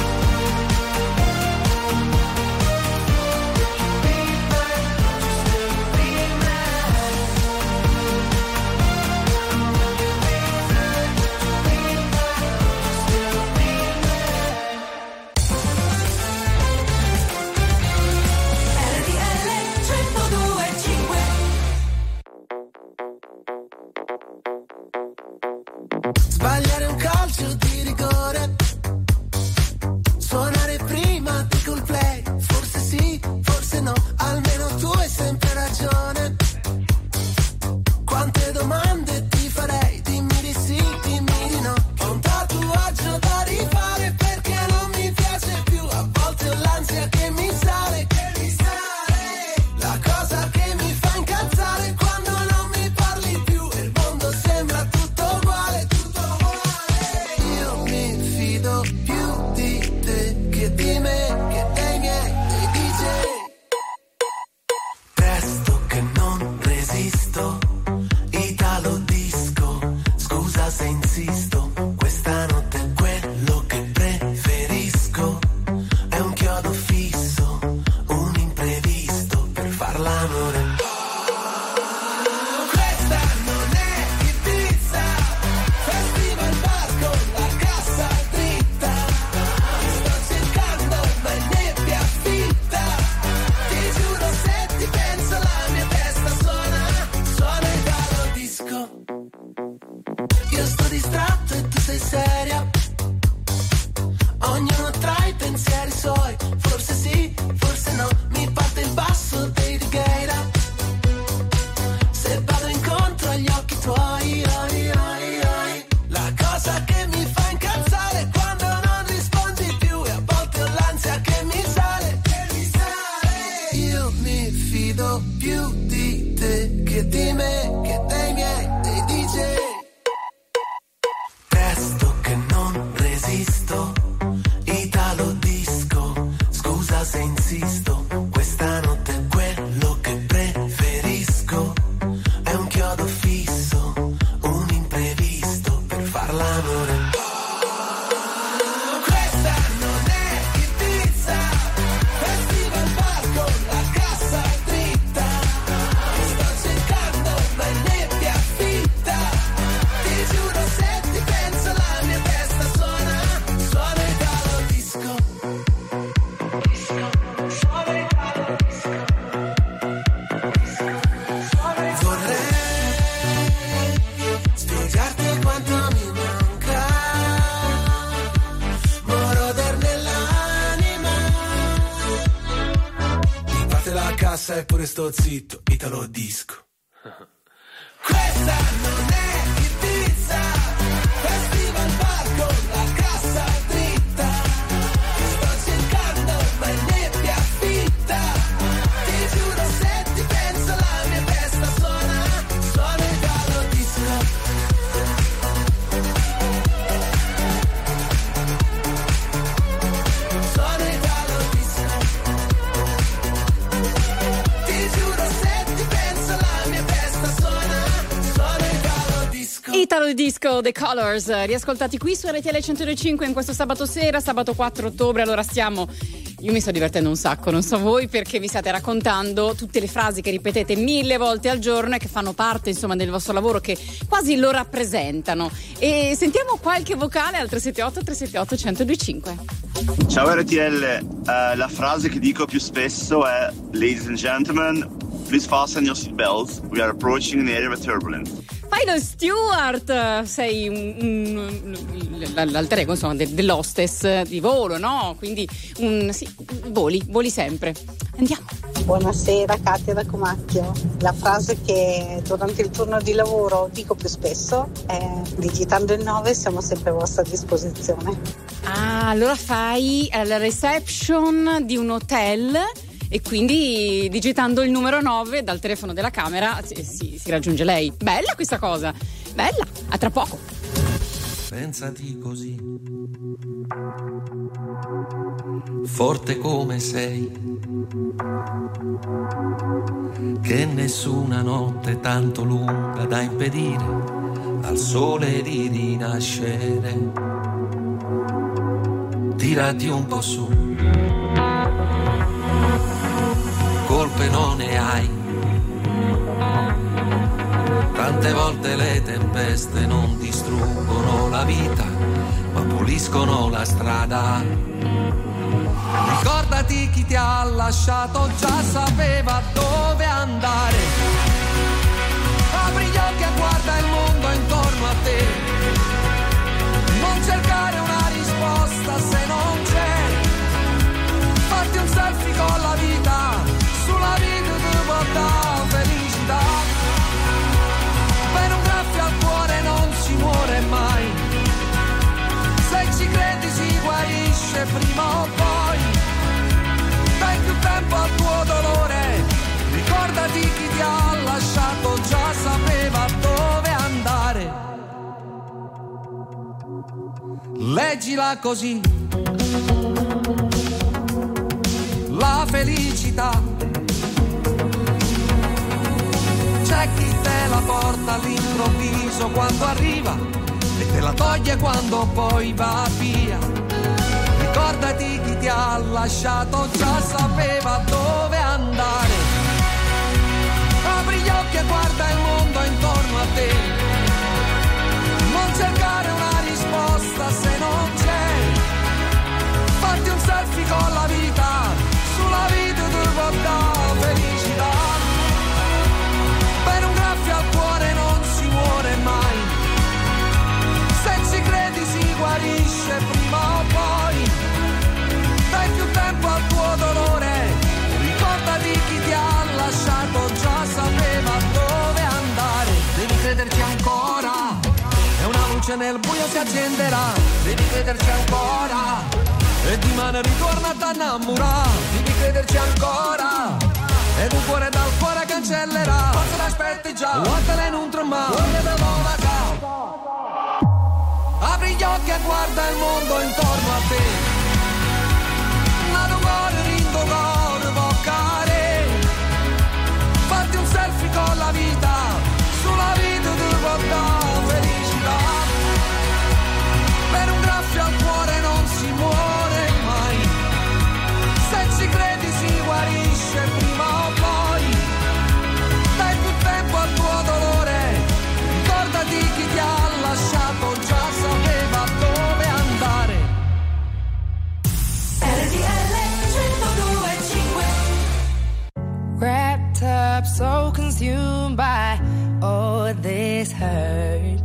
Sbagliare un calcio di rigore, suonare prima di Coldplay. Forse sì, forse no, almeno tu hai sempre ragione. Quante domande ti farei, dimmi di sì, dimmi di no. Ho un tatuaggio da rifare perché non mi piace più. A volte ho l'ansia che mi sale, che mi sale. La cosa che mi fa incazzare è quando non mi parli più e il mondo sembra tutto uguale, tutto uguale. io sto distratto e tu sei seria. Ognuno tra i pensieri suoi, forse sì, forse no. Mi parte il basso dei Righeira. Se vado incontro agli occhi tuoi, oi, oi, oi. La cosa che mi fa incazzare è quando non rispondi più, e a volte ho l'ansia che mi sale, che mi sale. Io mi fido più di te che di me, che dei miei, dei D J. Presto che non resisto, Italo disco, scusa se insisto, questa notte è quello che preferisco, è un chiodo fisso, un imprevisto per far l'amore. Questa non è Ibiza, festival bar con la cassa dritta, sto cercando ma è nebbia fitta, ti giuro se ti penso la mia testa suona, suona Italo disco. Vorrei spiegarti quanto mi manca, moroder nell'anima. Mi parte la cassa e pure sto zitto, Italo disco. Questa non è Ibiza, festival bar con la cassa dritta, sto cercando ma è nebbia fitta, ti giuro se ti penso la mia testa suona, suona Italo disco. Suona Italo disco. Ti giuro se ti penso la mia testa suona, suona Italo disco. Italo Disco, The Colors, riascoltati qui su R T L centodue e cinque in questo sabato sera, sabato quattro ottobre. Allora stiamo, io mi sto divertendo un sacco, non so voi, perché vi state raccontando tutte le frasi che ripetete mille volte al giorno e che fanno parte insomma del vostro lavoro, che quasi lo rappresentano. E sentiamo qualche vocale al tre sette otto tre sette otto centodue e cinque. Ciao R T L, eh, la frase che dico più spesso è Ladies and gentlemen, please fasten your seatbelts, we are approaching an area of turbulence. Fai lo steward, sei un, un, l'alter ego insomma de, dell'hostess di volo, no? Quindi un, sì, voli, voli sempre. Andiamo. Buonasera, Katia da Comacchio. La frase che durante il turno di lavoro dico più spesso è: digitando il nove siamo sempre a vostra disposizione. Ah, allora fai alla reception di un hotel e quindi digitando il numero nove dal telefono della camera si, si, si raggiunge lei. Bella questa cosa, bella, a tra poco. Pensati così, forte come sei, che nessuna notte è tanto lunga da impedire al sole di rinascere. Tirati un po' su, colpe non ne hai, tante volte le tempeste non distruggono la vita, ma puliscono la strada. Ricordati chi ti ha lasciato, già sapeva dove andare. Apri gli occhi e guarda il mondo intorno a te, non cercare una risposta se non c'è. Fatti un selfie con la vita, sulla vita ti porta felicità. Per un graffio al cuore non si muore mai, se ci credi si guarisce prima o poi. Dai più tempo al tuo dolore, ricordati chi ti ha lasciato, già sapeva dove andare. Leggila così, la felicità c'è chi te la porta all'improvviso quando arriva e te la toglie quando poi va via. Ricordati chi ti ha lasciato, già sapeva dove andare. Apri gli occhi e guarda il mondo intorno a te, non cercare una risposta se non c'è. Fatti un selfie con la vita, sulla vita ti porta felicità. Per un graffio al cuore non si muore mai, luce nel buio si accenderà, devi crederci ancora, e di mano ritorna a innamorare, devi crederci ancora, ed un cuore dal cuore cancellerà, forse l'aspetti già, guardala in un tromba, guarda da nuova casa, apri gli occhi e guarda il mondo intorno a te, ma non vuole rindo cuore boccare, fatti un selfie con la vita, sulla vita ti può dare felicità, per un graffio al cuore non si muore mai, se ci credi si guarisce prima o poi, dai più tempo al tuo dolore, ricordati chi ti ha lasciato già sapeva dove andare. R T L centodue e cinque. Wrapped up, so consumed by all this hurt.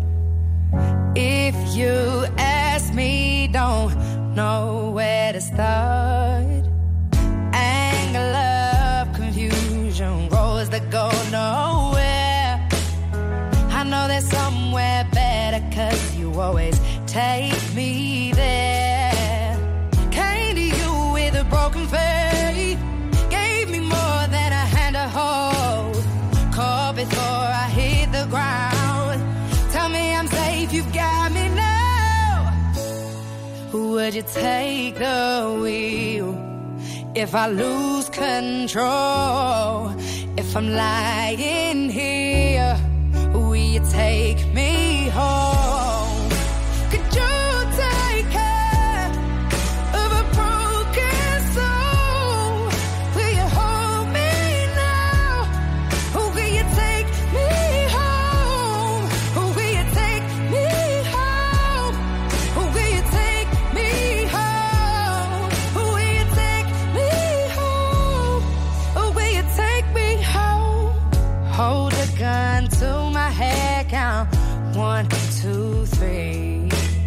If you ask me, don't know where to start. Anger, love, confusion, roads that go nowhere. I know there's somewhere better, 'cause you always take me there. Came to you with a broken faith, gave me more than a hand to hold. Caught before I hit the ground. Tell me I'm safe, you've got me now. Would you take the wheel if I lose control? If I'm lying here, will you take me home? Could you take care of a broken soul? Will you hold me now? Or will you take me home? Or will you take me home? Or will you take me home? Or will you take me home? Or will you take me home? Hold a gun to my head, count one, two, three.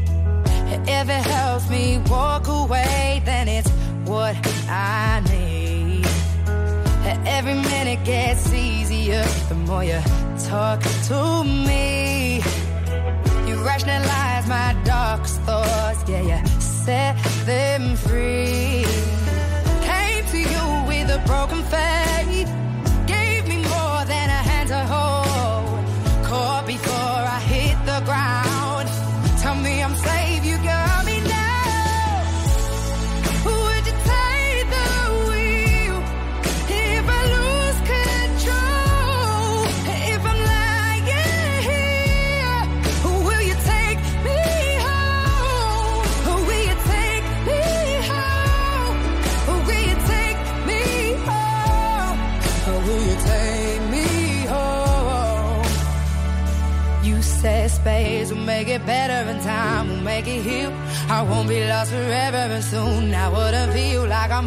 If it helps me walk away, then it's what I need. Every minute gets easier the more you talk to me. You rationalize my darkest thoughts, yeah, you set them free. Came to you with a broken faith, gave me more than a hand to hold. Caught before I hit the ground. Tell me I'm safe, you got me now. Would you take the wheel if I lose control? If I'm lying here, will you take me home? Will you take me home? Will you take me home? Will you take me home? You said space will make it better and time will make it heal. I won't be lost forever and soon I wouldn't feel like I'm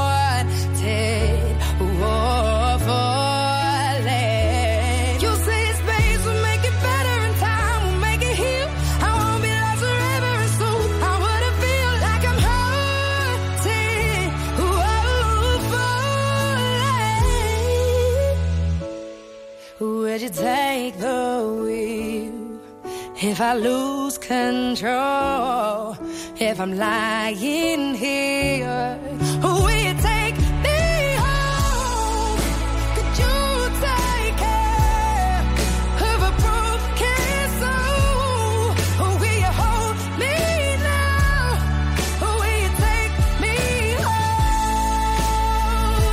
haunted or falling. You say space will make it better and time will make it heal. I won't be lost forever and soon I wouldn't feel like I'm haunted or falling. Would you take the wheel if I lose control? If I'm lying here, will you take me home? Could you take care of a broken soul? Or will you hold me now? Or will you take me home?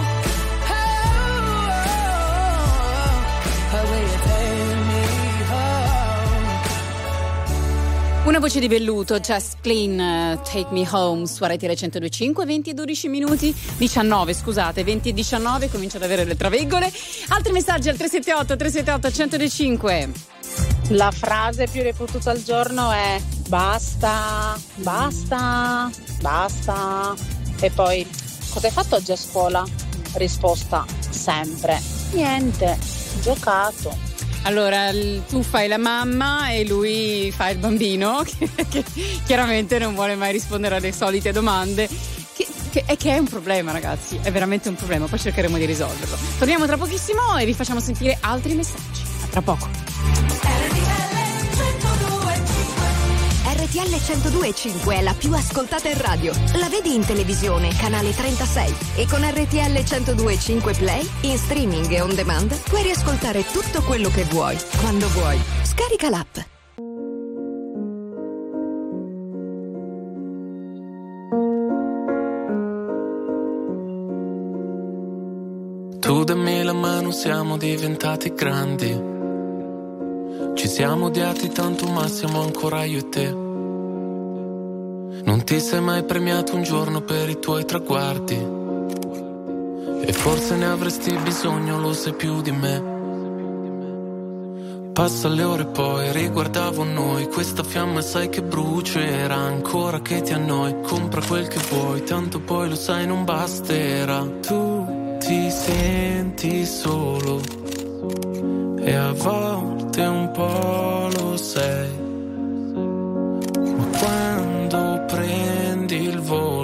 Oh, or will you take me home? Una voce di velluto, Just Clean, uh, Take Me Home su R T L centodue e cinque, venti e dodici minuti, diciannove scusate, venti e diciannove, comincio ad avere le traveggole. Altri messaggi al tre sette otto tre sette otto uno zero cinque. La frase più ripetuta al giorno è basta, basta, basta. E poi, cosa hai fatto oggi a scuola? Risposta, sempre, niente, giocato. Allora, tu fai la mamma e lui fa il bambino, che, che chiaramente non vuole mai rispondere alle solite domande, che, che, è che è un problema, ragazzi, è veramente un problema, poi cercheremo di risolverlo. Torniamo tra pochissimo e vi facciamo sentire altri messaggi. A tra poco. R T L centodue e cinque. R T L centodue e cinque è la più ascoltata in radio. La vedi in televisione, canale trentasei. E con R T L centodue e cinque Play, in streaming e on demand, puoi riascoltare tutto quello che vuoi, quando vuoi. Scarica l'app. Tu dammi la mano, siamo diventati grandi. Ci siamo odiati tanto ma siamo ancora io e te. Non ti sei mai premiato un giorno per i tuoi traguardi. E forse ne avresti bisogno, lo sai più di me. Passa le ore poi riguardavo noi. Questa fiamma sai che brucerà ancora che ti annoi. Compra quel che vuoi, tanto poi lo sai non basterà. Tu ti senti solo e a volte un po' lo sei, ma quando prendi il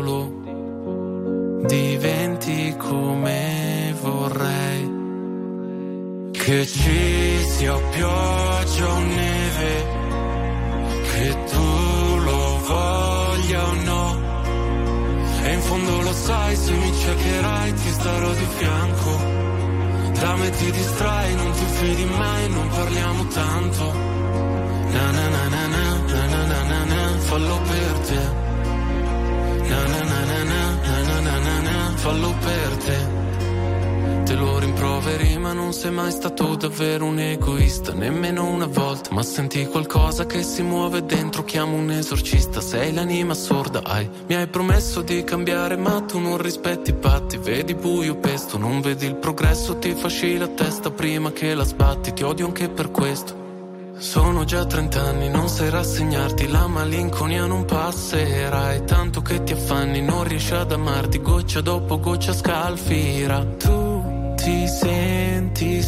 volo diventi come vorrei. Che ci sia pioggia o neve, che tu lo voglia o no, e in fondo lo sai, se mi cercherai ti starò di fianco. Da me ti distrai, non ti fidi mai, non parliamo tanto. Na na na na na na na na na na, fallo per te. Na na na na na na na na na, fallo per te. Te lo rimproveri ma non sei mai stato davvero un egoista, nemmeno una volta. Ma senti qualcosa che si muove dentro, chiamo un esorcista. Sei l'anima sorda, hai, mi hai promesso di cambiare ma tu non rispetti i patti. Vedi buio pesto, non vedi il progresso, ti fasci la testa prima che la sbatti. Ti odio anche per questo. Sono già trent'anni, non sai rassegnarti, la malinconia non passerà. E tanto che ti affanni, non riesci ad amarti, goccia dopo goccia scalfira. Tu ti senti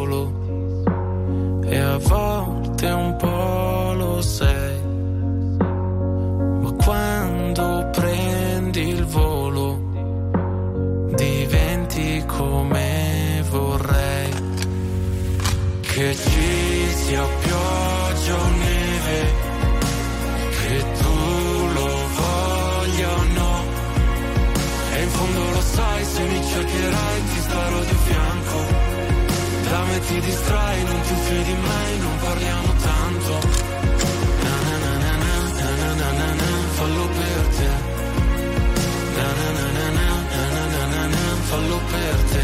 solo e a volte un po' lo sei, ma quando prendi il volo diventi come vorrei. Che ci sia pioggia o neve, che tu lo voglia o no, e in fondo lo sai, se mi cercherai ti starò di fianco. Da me ti distrai, non ti fidi mai, non parliamo tanto. Na na na na na na na na na, fallo per te. Na na na na na na na na na, fallo per te.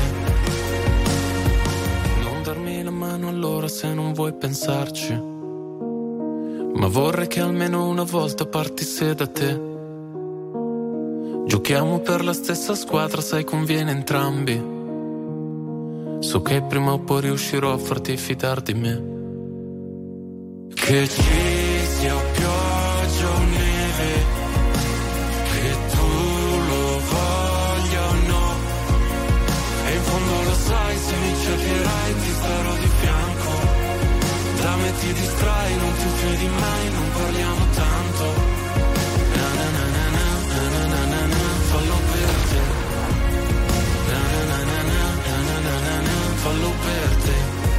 Non darmi la mano allora se non vuoi pensarci, ma vorrei che almeno una volta partisse da te. Giochiamo per la stessa squadra, sai conviene entrambi. So che prima o poi riuscirò a farti fidar di me. Che ci sia pioggia o neve, che tu lo voglia o no, e in fondo lo sai, se mi cercherai ti starò di fianco. Da me ti distrai, non ti fidi mai, non parliamo tanto. Na na na na na na na na na, fallo per te. Na na na na na na na na na, fallo per te.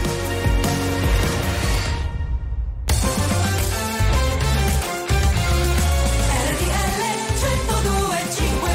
R T L centodue e cinque.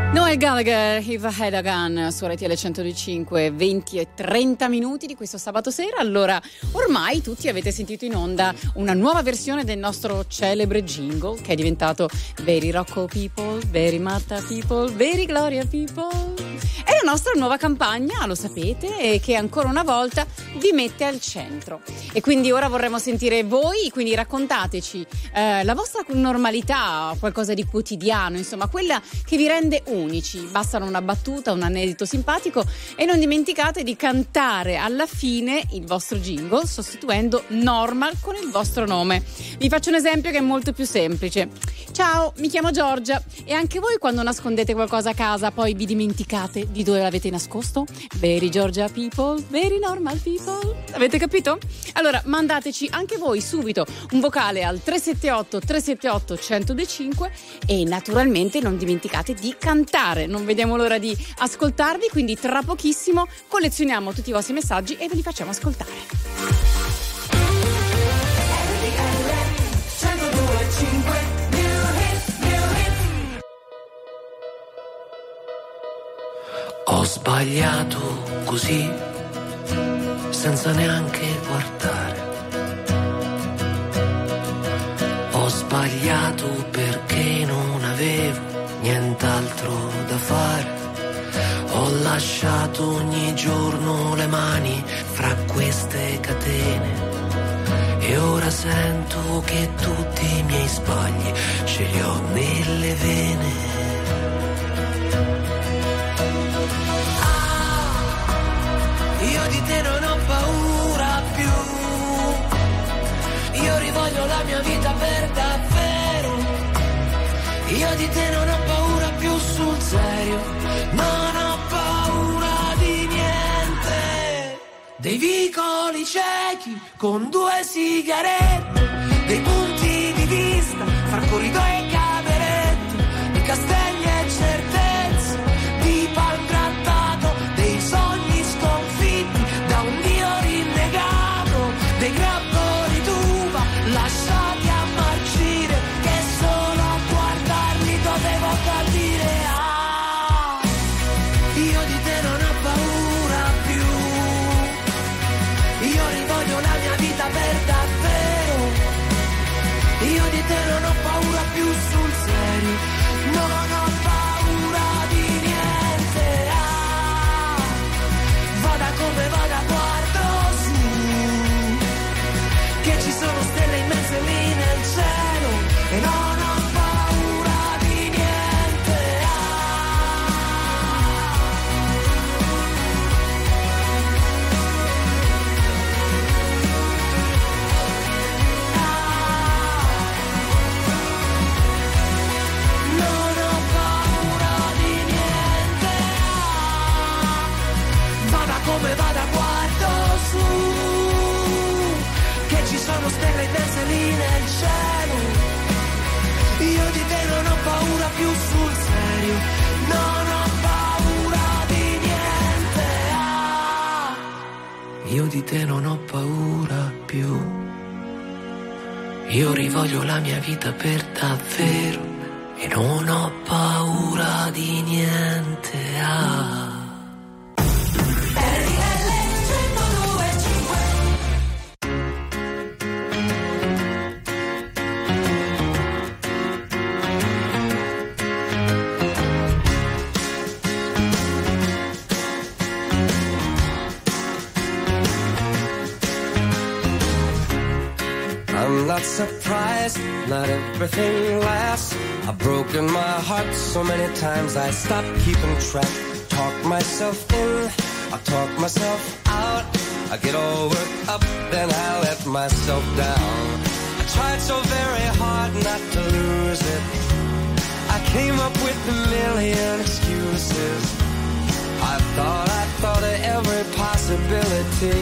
Noel Gallagher, If I Had a Gun su R T L centodue e cinque, venti e trenta minuti di questo sabato sera. Allora, ormai tutti avete sentito in onda una nuova versione del nostro celebre jingle che è diventato Very Rocco People, Very Matta People, Very Gloria People. È la nostra nuova campagna, lo sapete, e che ancora una volta vi mette al centro. E quindi ora vorremmo sentire voi, quindi raccontateci eh, la vostra normalità, qualcosa di quotidiano, insomma, quella che vi rende unici. Bastano una battuta, un aneddoto simpatico e non dimenticate di cantare alla fine il vostro jingle sostituendo normal con il vostro nome. Vi faccio un esempio che è molto più semplice. Ciao, mi chiamo Giorgia e anche voi quando nascondete qualcosa a casa poi vi dimenticate di dove l'avete nascosto? Very Georgia people, very normal people. Avete capito? Allora mandateci anche voi subito un vocale al tre sette otto tre sette otto uno zero due cinque e naturalmente non dimenticate di cantare. Non vediamo l'ora di ascoltarvi, quindi tra pochissimo collezioniamo tutti i vostri messaggi e ve li facciamo ascoltare. Ho sbagliato così, senza neanche guardare. Ho sbagliato perché non avevo nient'altro da fare. Ho lasciato ogni giorno le mani fra queste catene e ora sento che tutti i miei sbagli ce li ho nelle vene. Ah, io di te non ho paura più, io rivoglio la mia vita per davvero. Io di te non ho paura più sul serio, non ho paura di niente. Dei vicoli ciechi con due sigarette, dei punti di vista fra corridoi e camerette, di castelli e certezze, di pan grattato, dei sogni sconfitti da un dio rinnegato, dei grappoli d'uva lasciati a marcire che solo a guardarli dovevo capire. Ah, io di te non ho paura più, io rivoglio la mia vita per davvero. Io di te non ho paura più sul serio, non ho paura di niente. Ah, vada come vada guardo su, che ci sono stelle immense lì nel cielo e non ho paura di niente. Non ho paura di niente. Vada come vada guardo su, che ci sono stelle immense lì nel cielo. Io di te non ho paura più sul serio, non ho paura di niente. Ah, io di te non ho paura più, io rivoglio la mia vita per davvero e non ho paura di niente. Ah. I'm not surprised, not everything lasts. I've broken my heart so many times I stopped keeping track. Talk myself in, I talk myself out. I get all worked up, then I let myself down. I tried so very hard not to lose it. I came up with a million excuses. I thought, I thought of every possibility.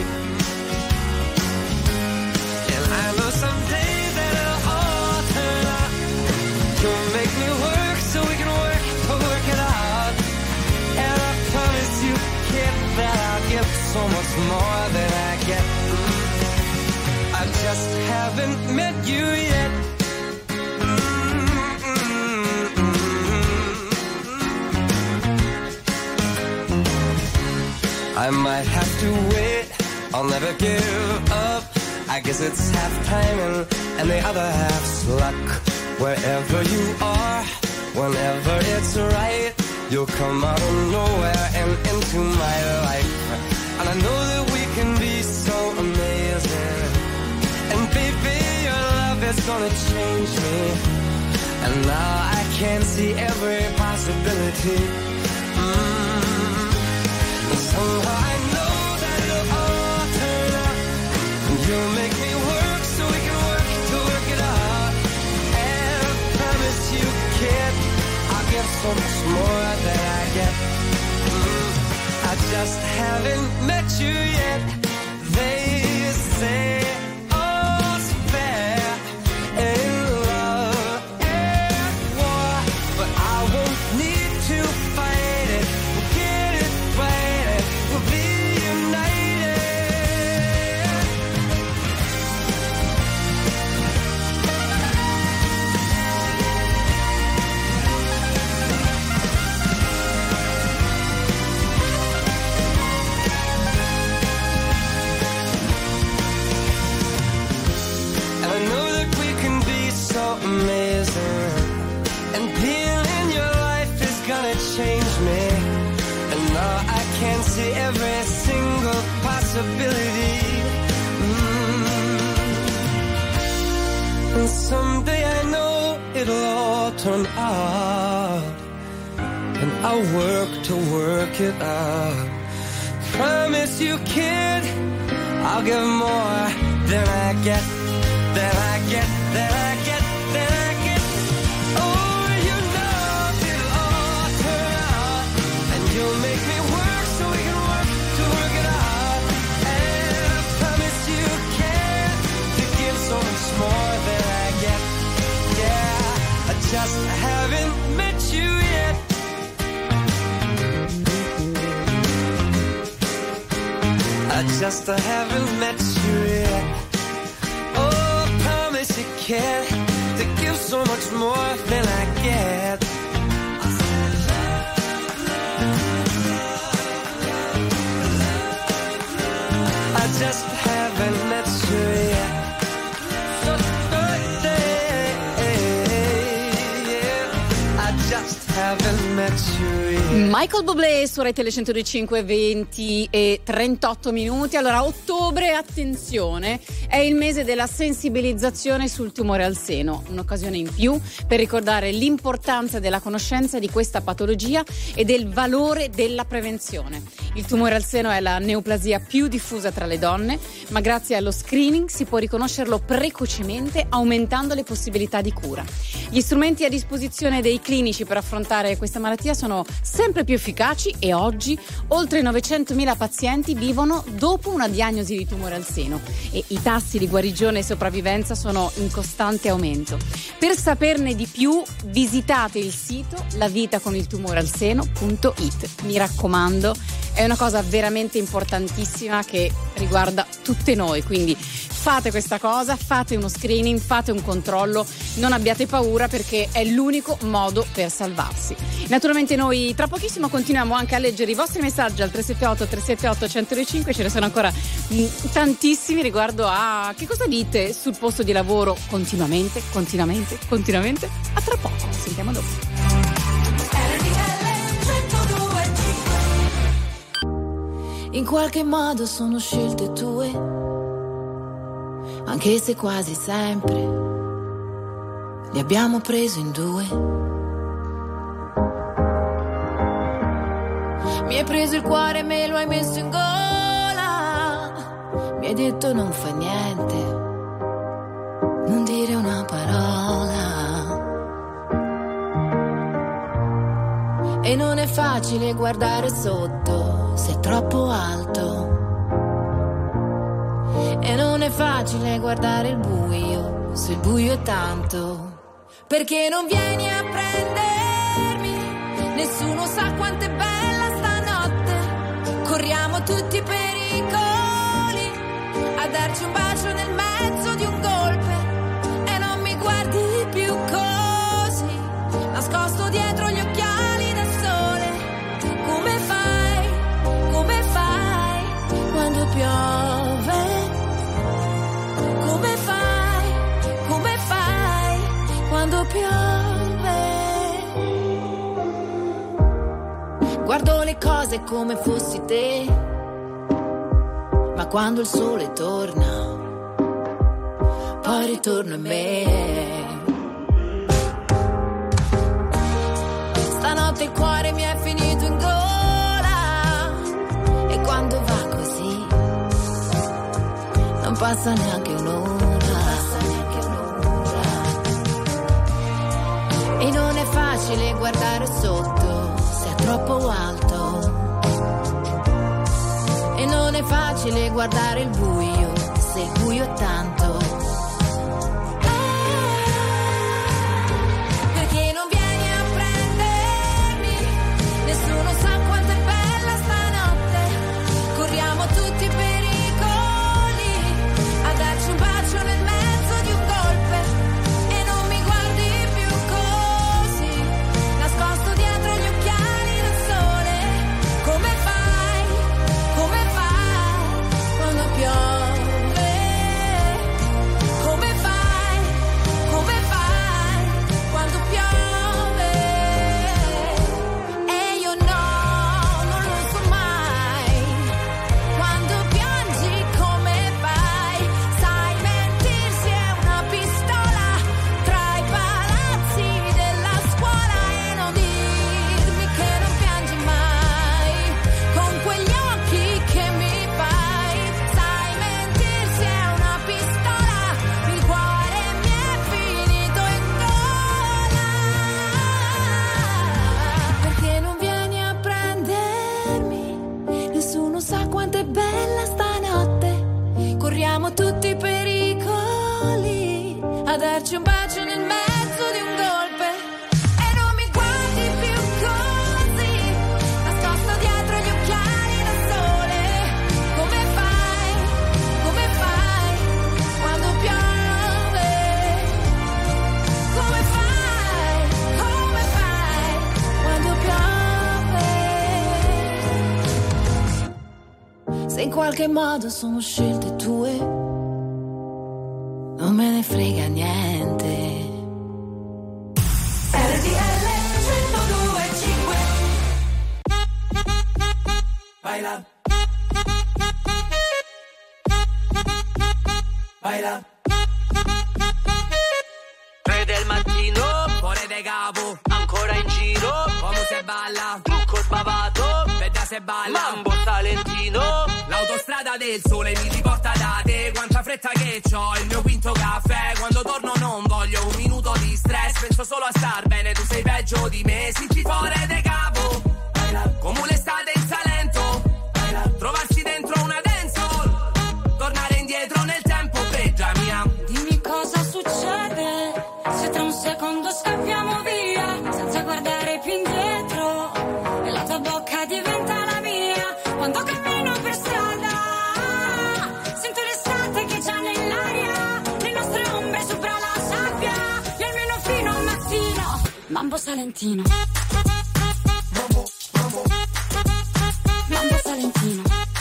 I know someday that it'll all turn out. You'll make me work so we can work to work it out. And I promise you, kid, that I'll give so much more than I get. I just haven't met you yet. I might have to wait, I'll never give up. I guess it's half timing and the other half's luck. Wherever you are, whenever it's right, you'll come out of nowhere and into my life. And I know that we can be so amazing. And baby, your love is gonna change me. And now I can see every possibility. Mm. Somehow I know that it'll all turn out. And you'll make me work so we can work to work it out. And I promise you, kid, I'll get so much more than I get. Mm. I just haven't met you yet. They say all's fair in love and war, but I won't need to fight it. We'll get it right, we'll be united. And I know that we can be so amazing. And being in your life is gonna change me. And now I can see every single possibility. Mm. And someday I know it'll all turn out. And I'll work to work it out. Promise you, kid, I'll give more than I get, than I get, than I get, than I get. Oh, you know it'll all turn out. And you'll make me work so we can work to work it out. And I promise you can to give so much more than I get. Yeah, I just haven't met you yet. I just haven't met you yet. Oh, I promise you can to give so much more than I get. I just haven't met you yet. So birthday, yeah. I just haven't met you yet. Michael Bublé su Rete centodue e cinque, venti e trentotto minuti. Allora, ottobre, attenzione, è il mese della sensibilizzazione sul tumore al seno, un'occasione in più per ricordare l'importanza della conoscenza di questa patologia e del valore della prevenzione. Il tumore al seno è la neoplasia più diffusa tra le donne, ma grazie allo screening si può riconoscerlo precocemente, aumentando le possibilità di cura. Gli strumenti a disposizione dei clinici per affrontare questa malattia sono sempre più efficaci e oggi oltre novecentomila pazienti vivono dopo una diagnosi di tumore al seno e i tassi di guarigione e sopravvivenza sono in costante aumento. Per saperne di più visitate il sito lavitaconiltumoralseno punto it. Mi raccomando, è una cosa veramente importantissima che riguarda tutte noi, quindi fate questa cosa, fate uno screening, fate un controllo, non abbiate paura perché è l'unico modo per salvarsi. Naturalmente noi tra pochissimo continuiamo anche a leggere i vostri messaggi al tre sette otto tre sette otto uno zero cinque, ce ne sono ancora mh, tantissimi riguardo a che cosa dite sul posto di lavoro continuamente, continuamente, continuamente. A tra poco, sentiamo dopo. In qualche modo sono scelte tue, anche se quasi sempre li abbiamo presi in due. Mi hai preso il cuore e me lo hai messo in gola, mi hai detto non fa niente, non dire una parola. E non è facile guardare sotto se è troppo alto, e non è facile guardare il buio se il buio è tanto. Perché non vieni a prendermi, nessuno sa quanto è bella stanotte. Corriamo tutti i pericoli a darci un bacio nel mezzo di un golpe, e non mi guardi più così, nascosto dietro gli occhiali da sole. Come fai, come fai Guardo le cose come fossi te, ma quando il sole torna, poi ritorno in me. Stanotte il cuore mi è finito in gola, e quando va così non passa neanche un'ora. E non è facile guardare sotto se è troppo alto, e non è facile guardare il buio se il buio è tanto. Perché non vieni a prendermi, nessuno sa quanto è bella stanotte. Corriamo tutti i pericoli a darci un bacio nel mezzo di un golpe, e non mi guardi più così, nascosto dietro gli occhiali del sole. Come fai, come fai quando piove? Come fai, come fai quando piove? E io no, non lo so mai. Quando piangi come fai? Sai, mentirsi è una pistola tra i palazzi della scuola, e non dirmi che non piangi mai con quegli occhi che mi fai. Sai, mentirsi è una pistola, il cuore mi è finito in gola. Perché non vieni a prendermi, nessuno sa quanto è bella stanotte. Corriamo tutti i pericoli a darci un bacio nel mezzo di un golpe, e non mi guardi più così, nascosto dietro gli occhiali da sole. Come fai, come fai quando piove? Come fai, come fai quando piove? Se in qualche modo sono scelte tue, non me ne frega niente. R T L centodue e cinque. Baila. Baila. tre del mattino, fuori de capo, ancora in giro, come se balla, trucco sbavato, veda se balla, Mambo Salentino, l'autostrada del sole mi riporta da te, quanta fretta che c'ho, il mio quinto caffè, quando torno non voglio un minuto di stress, penso solo a star bene, tu sei peggio di me, senti fuori de capo, come un'estate in Salento, trovarsi dentro una dancehall, tornare indietro nel tempo, peggia mia. Dimmi cosa succede se tra un secondo scappiamo via senza guardare più indietro, e la tua bocca diventa la mia. Quando cammino per strada sento l'estate che già nell'aria, le nostre ombre sopra la sabbia, e almeno fino al mattino. Mambo Salentino, Mambo Salentino.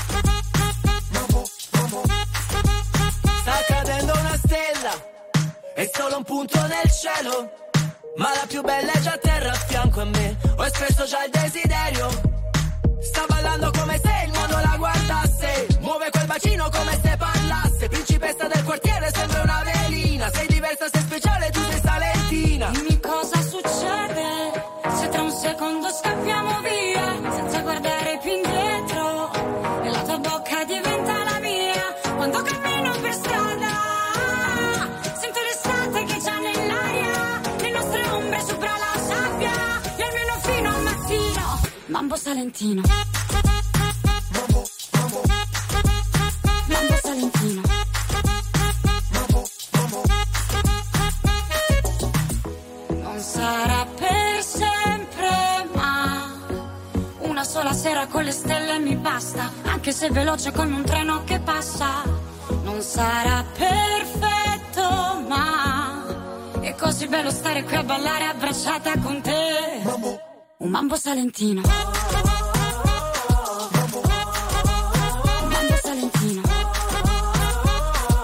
Sta cadendo una stella, è solo un punto nel cielo, ma la più bella è già a terra a fianco a me. Ho espresso già il desiderio, sta ballando come se il mondo la guardasse, muove quel bacino come se parlasse, principessa del quartiere sembra una velina, sei diversa, sei speciale, tu sei salentina. Dimmi cosa succede se tra un secondo scappiamo via senza guardare più indietro, e la tua bocca diventa la mia. Quando cammino per strada sento l'estate che già nell'aria, le nostre ombre sopra la sabbia, e almeno fino al mattino. Mambo Salentino, Mambo Salentino. Non sarà per sempre, ma una sola sera con le stelle mi basta, anche se veloce come un treno che passa. Non sarà perfetto, ma è così bello stare qui a ballare abbracciata con te. Un mambo salentino. Un mambo salentino.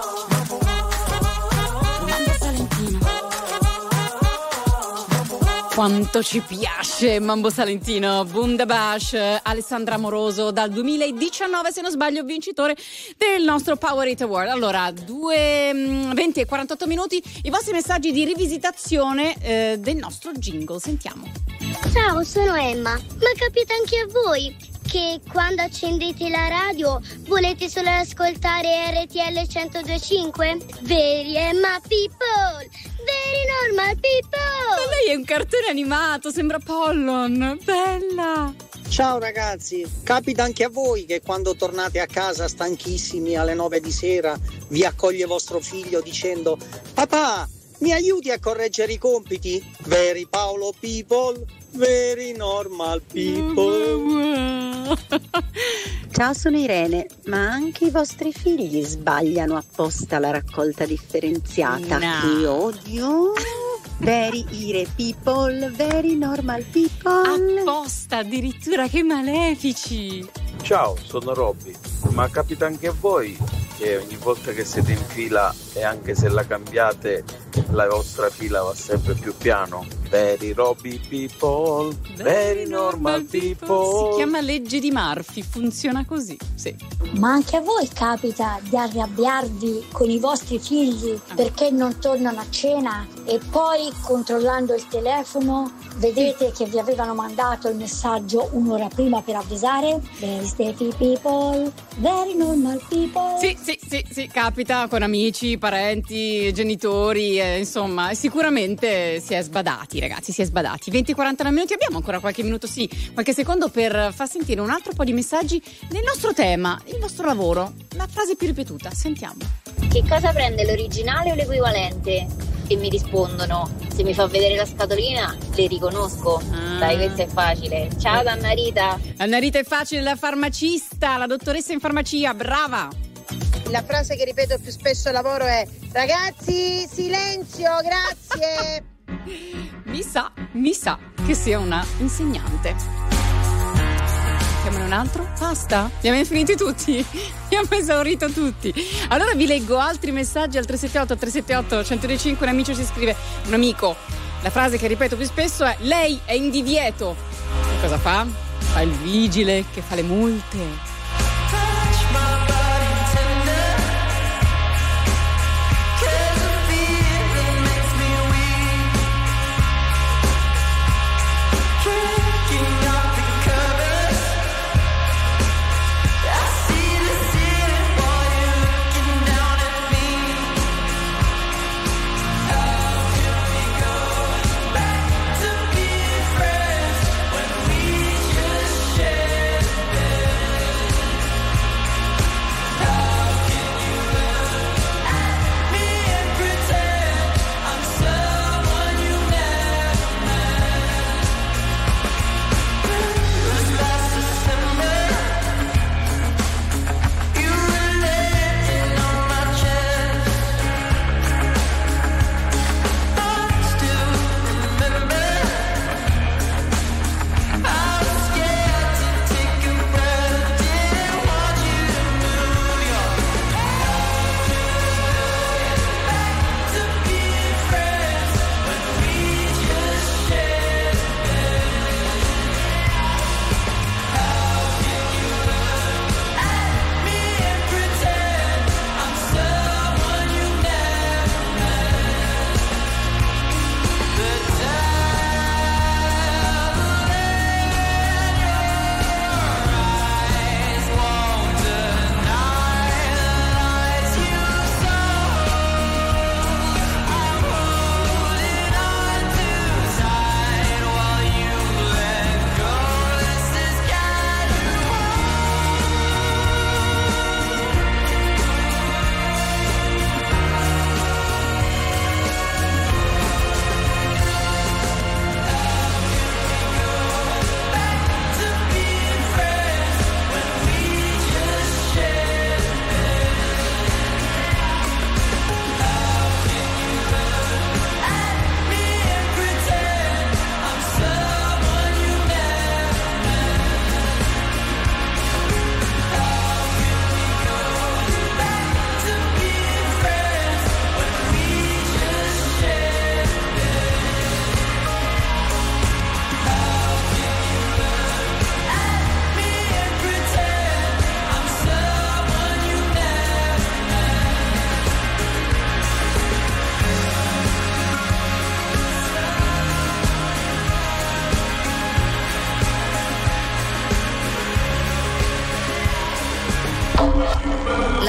Un mambo salentino. Quanto ci piace Mambo Salentino, Bundabash, Alessandra Amoroso dal duemiladiciannove, se non sbaglio, vincitore del nostro Power It Award. Allora, due, venti e quarantotto minuti, i vostri messaggi di rivisitazione eh, del nostro jingle, sentiamo. Ciao, sono Emma, ma capita anche a voi che quando accendete la radio volete solo ascoltare R T L centodue e cinque? Very Emma people, very normal people. Ma lei è un cartone animato, sembra Pollon, bella. Ciao ragazzi, capita anche a voi che quando tornate a casa stanchissimi alle nove di sera vi accoglie vostro figlio dicendo: papà, mi aiuti a correggere i compiti? Very Paolo people, very normal people. Ciao, sono Irene, ma anche i vostri figli sbagliano apposta la raccolta differenziata. No. Che odio. Very Ire people, very normal people. Apposta, addirittura, che malefici. Ciao, sono Robby, ma capita anche a voi che ogni volta che siete in fila e anche se la cambiate la vostra fila va sempre più piano? Very Robby people, very normal people. Si chiama legge di Murphy, funziona così, sì. Ma anche a voi capita di arrabbiarvi con i vostri figli perché non tornano a cena e poi, controllando il telefono, vedete che vi avevano mandato il messaggio un'ora prima per avvisare? Very steady people, very normal people. Sì, sì, sì, sì, capita con amici, parenti, genitori, eh, insomma, sicuramente si è sbadati, ragazzi, si è sbadati. venti quarantanove minuti, abbiamo ancora qualche minuto, sì, qualche secondo per far sentire un altro po' di messaggi del nostro tema, il vostro lavoro, la frase più ripetuta, sentiamo. Che cosa prende, l'originale o l'equivalente? E mi rispondono: se mi fa vedere la scatolina le riconosco. Ah. Dai, questo è facile. Ciao da Anna Rita. Anna Rita è facile, la farmacista, la dottoressa in farmacia, brava. La frase che ripeto più spesso al lavoro è: ragazzi, silenzio, grazie. Mi sa, mi sa che sia una insegnante. Chiamane un altro? Basta? Li abbiamo finiti tutti? Li abbiamo esaurito tutti. Allora vi leggo altri messaggi al tre sette otto tre sette otto uno zero cinque. Un amico ci scrive, un amico, la frase che ripeto più spesso è: lei è in divieto. E cosa fa? Fa il vigile che fa le multe.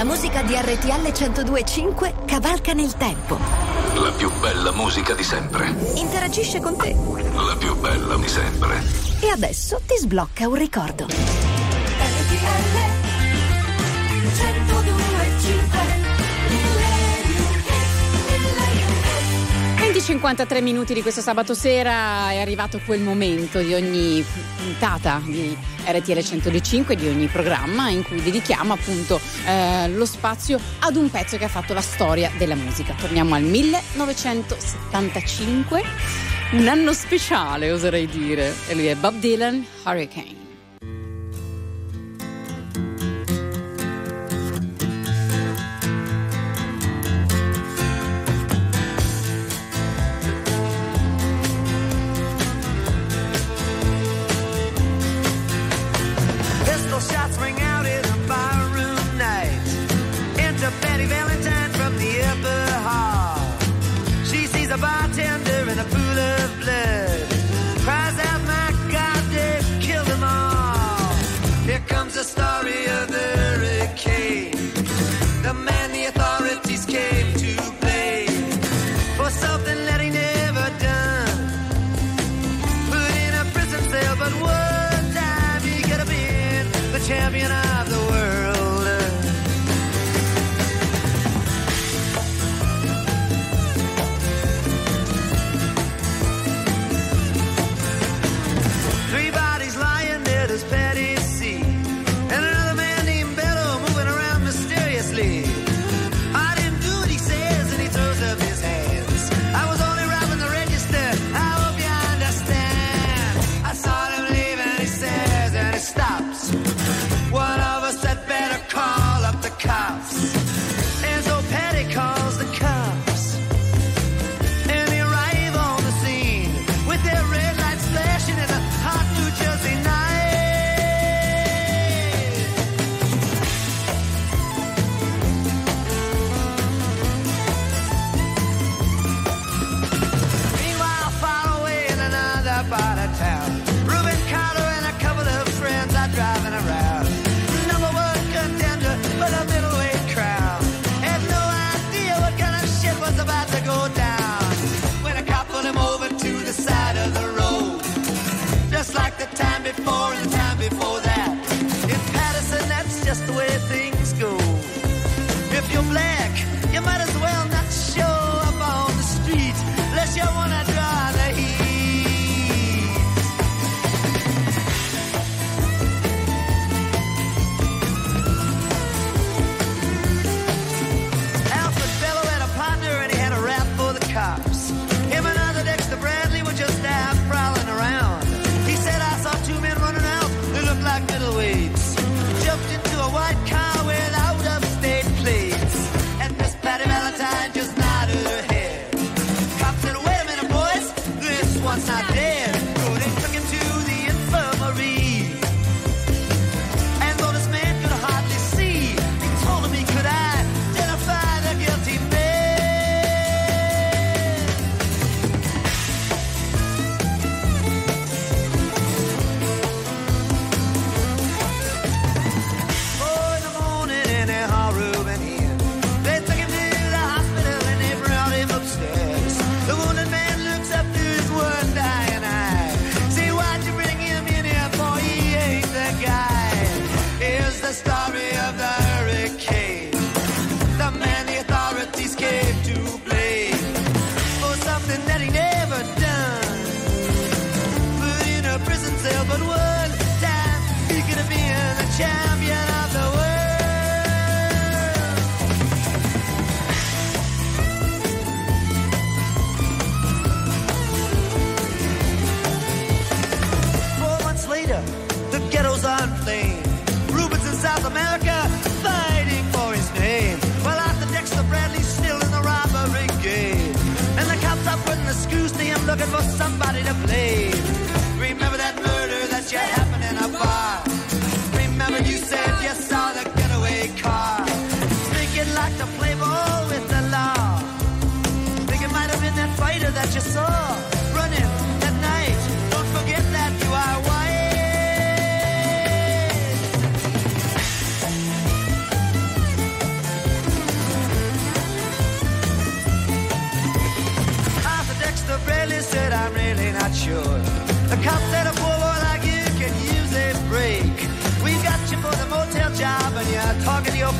La musica di R T L centodue e cinque cavalca nel tempo. La più bella musica di sempre. Interagisce con te. La più bella di sempre. E adesso ti sblocca un ricordo. R T L centodue e cinque. venti e cinquantatré minuti di questo sabato sera è arrivato quel momento di ogni puntata di R T L centodue e cinque, di ogni programma in cui dedichiamo appunto eh, lo spazio ad un pezzo che ha fatto la storia della musica. Torniamo al millenovecentosettantacinque, un anno speciale oserei dire, e lui è Bob Dylan, Hurricane. Shots ring out in a barroom night. Enter Betty Valentine from the upper hall. She sees a bartender in a pool of blood. Cries out, my God, they've killed them all. Here comes the story of the hurricane. The man the authorities came to blame for something that he never done. Put in a prison cell, but one time he could have been the champion of the world. Three bodies lying dead as Patty C. And another man named Bello moving around mysteriously. I didn't do what he says, and he throws up his hands. I was only robbing the register, I hope you understand. I saw him leave and he says, and he stops. One of us had better call up the cops. And so Patty calls the cops. And they arrive on the scene with their red lights flashing in a hot New Jersey night. Meanwhile, far away in another part of town, Reuben Carter and a couple of friends are driving around. Number one contender for the middleweight crown. Had no idea what kind of shit was about to go down. When a cop pulled him over to the side of the road. Just like the time before and the time before that. In Patterson, that's just the way things go. If you're black, you might as well not show up on the street unless you wanna draw the heat. Alfred Bello had a partner and he had a rap for the cops. Him and other Dexter Bradley were just out prowling around. He said, I saw two men running out, they looked like middleweights. Jumped into a white car with out-of-state plates. And Miss Patty Valentine just nodded her head. Cop said, wait a minute, boys, this one's not dead. So they took him to the infirmary. And though this man could hardly see, he told him he could identify the guilty man. Four in the morning in a hall room and in. They took him to the hospital and they brought him upstairs. The wounded man looks up to his one dying eye. Say, why'd you bring him in here, boy? He ain't the guy. Here's the story of the hurricane. The man the authorities came to blame for something that he never done. Put in a prison cell, but one time he could have been the champion of the world. Four months later, the ghetto's on flame. Rubens in South America fighting for his name. Well, after Dexter Bradley's still in the robbery game. And the cops are putting the screws to him looking for somebody to blame. Remember that murder that you happened in a bar? Remember you said you saw the getaway car? Think you'd like to play ball with the law? Think it might have been that fighter that you saw running that night. Don't forget that you are white.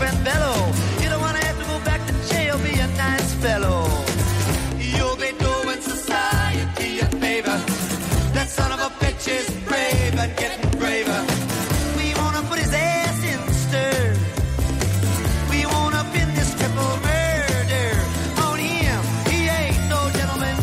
friend bellow. You don't wanna have to go back to jail, be a nice fellow. You'll be doing society a favor. That son of a bitch is brave and getting braver. We wanna put his ass in the stir. We wanna pin this triple murder on him. He ain't no gentleman,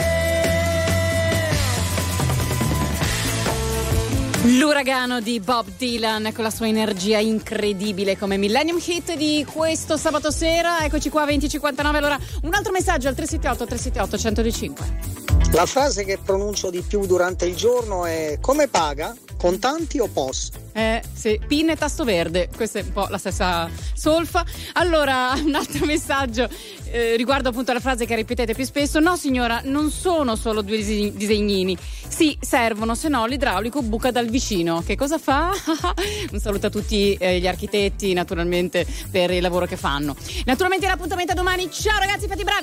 L'uragano di Bob Dylan con la sua energia incredibile come Millennium Hit di questo sabato sera. Eccoci qua, venti cinquantanove. Allora, un altro messaggio al tre sette otto tre sette otto uno zero due cinque. La frase che pronuncio di più durante il giorno è: come paga? Contanti o P O S? Eh sì, PIN e tasto verde, questa è un po' la stessa solfa. Allora, un altro messaggio eh, riguardo appunto alla frase che ripetete più spesso: no signora, non sono solo due diseg- disegnini, sì, servono, se no l'idraulico buca dal vicino. Che cosa fa? Un saluto a tutti eh, gli architetti, naturalmente, per il lavoro che fanno. Naturalmente l'appuntamento a domani, ciao ragazzi, fate i bravi!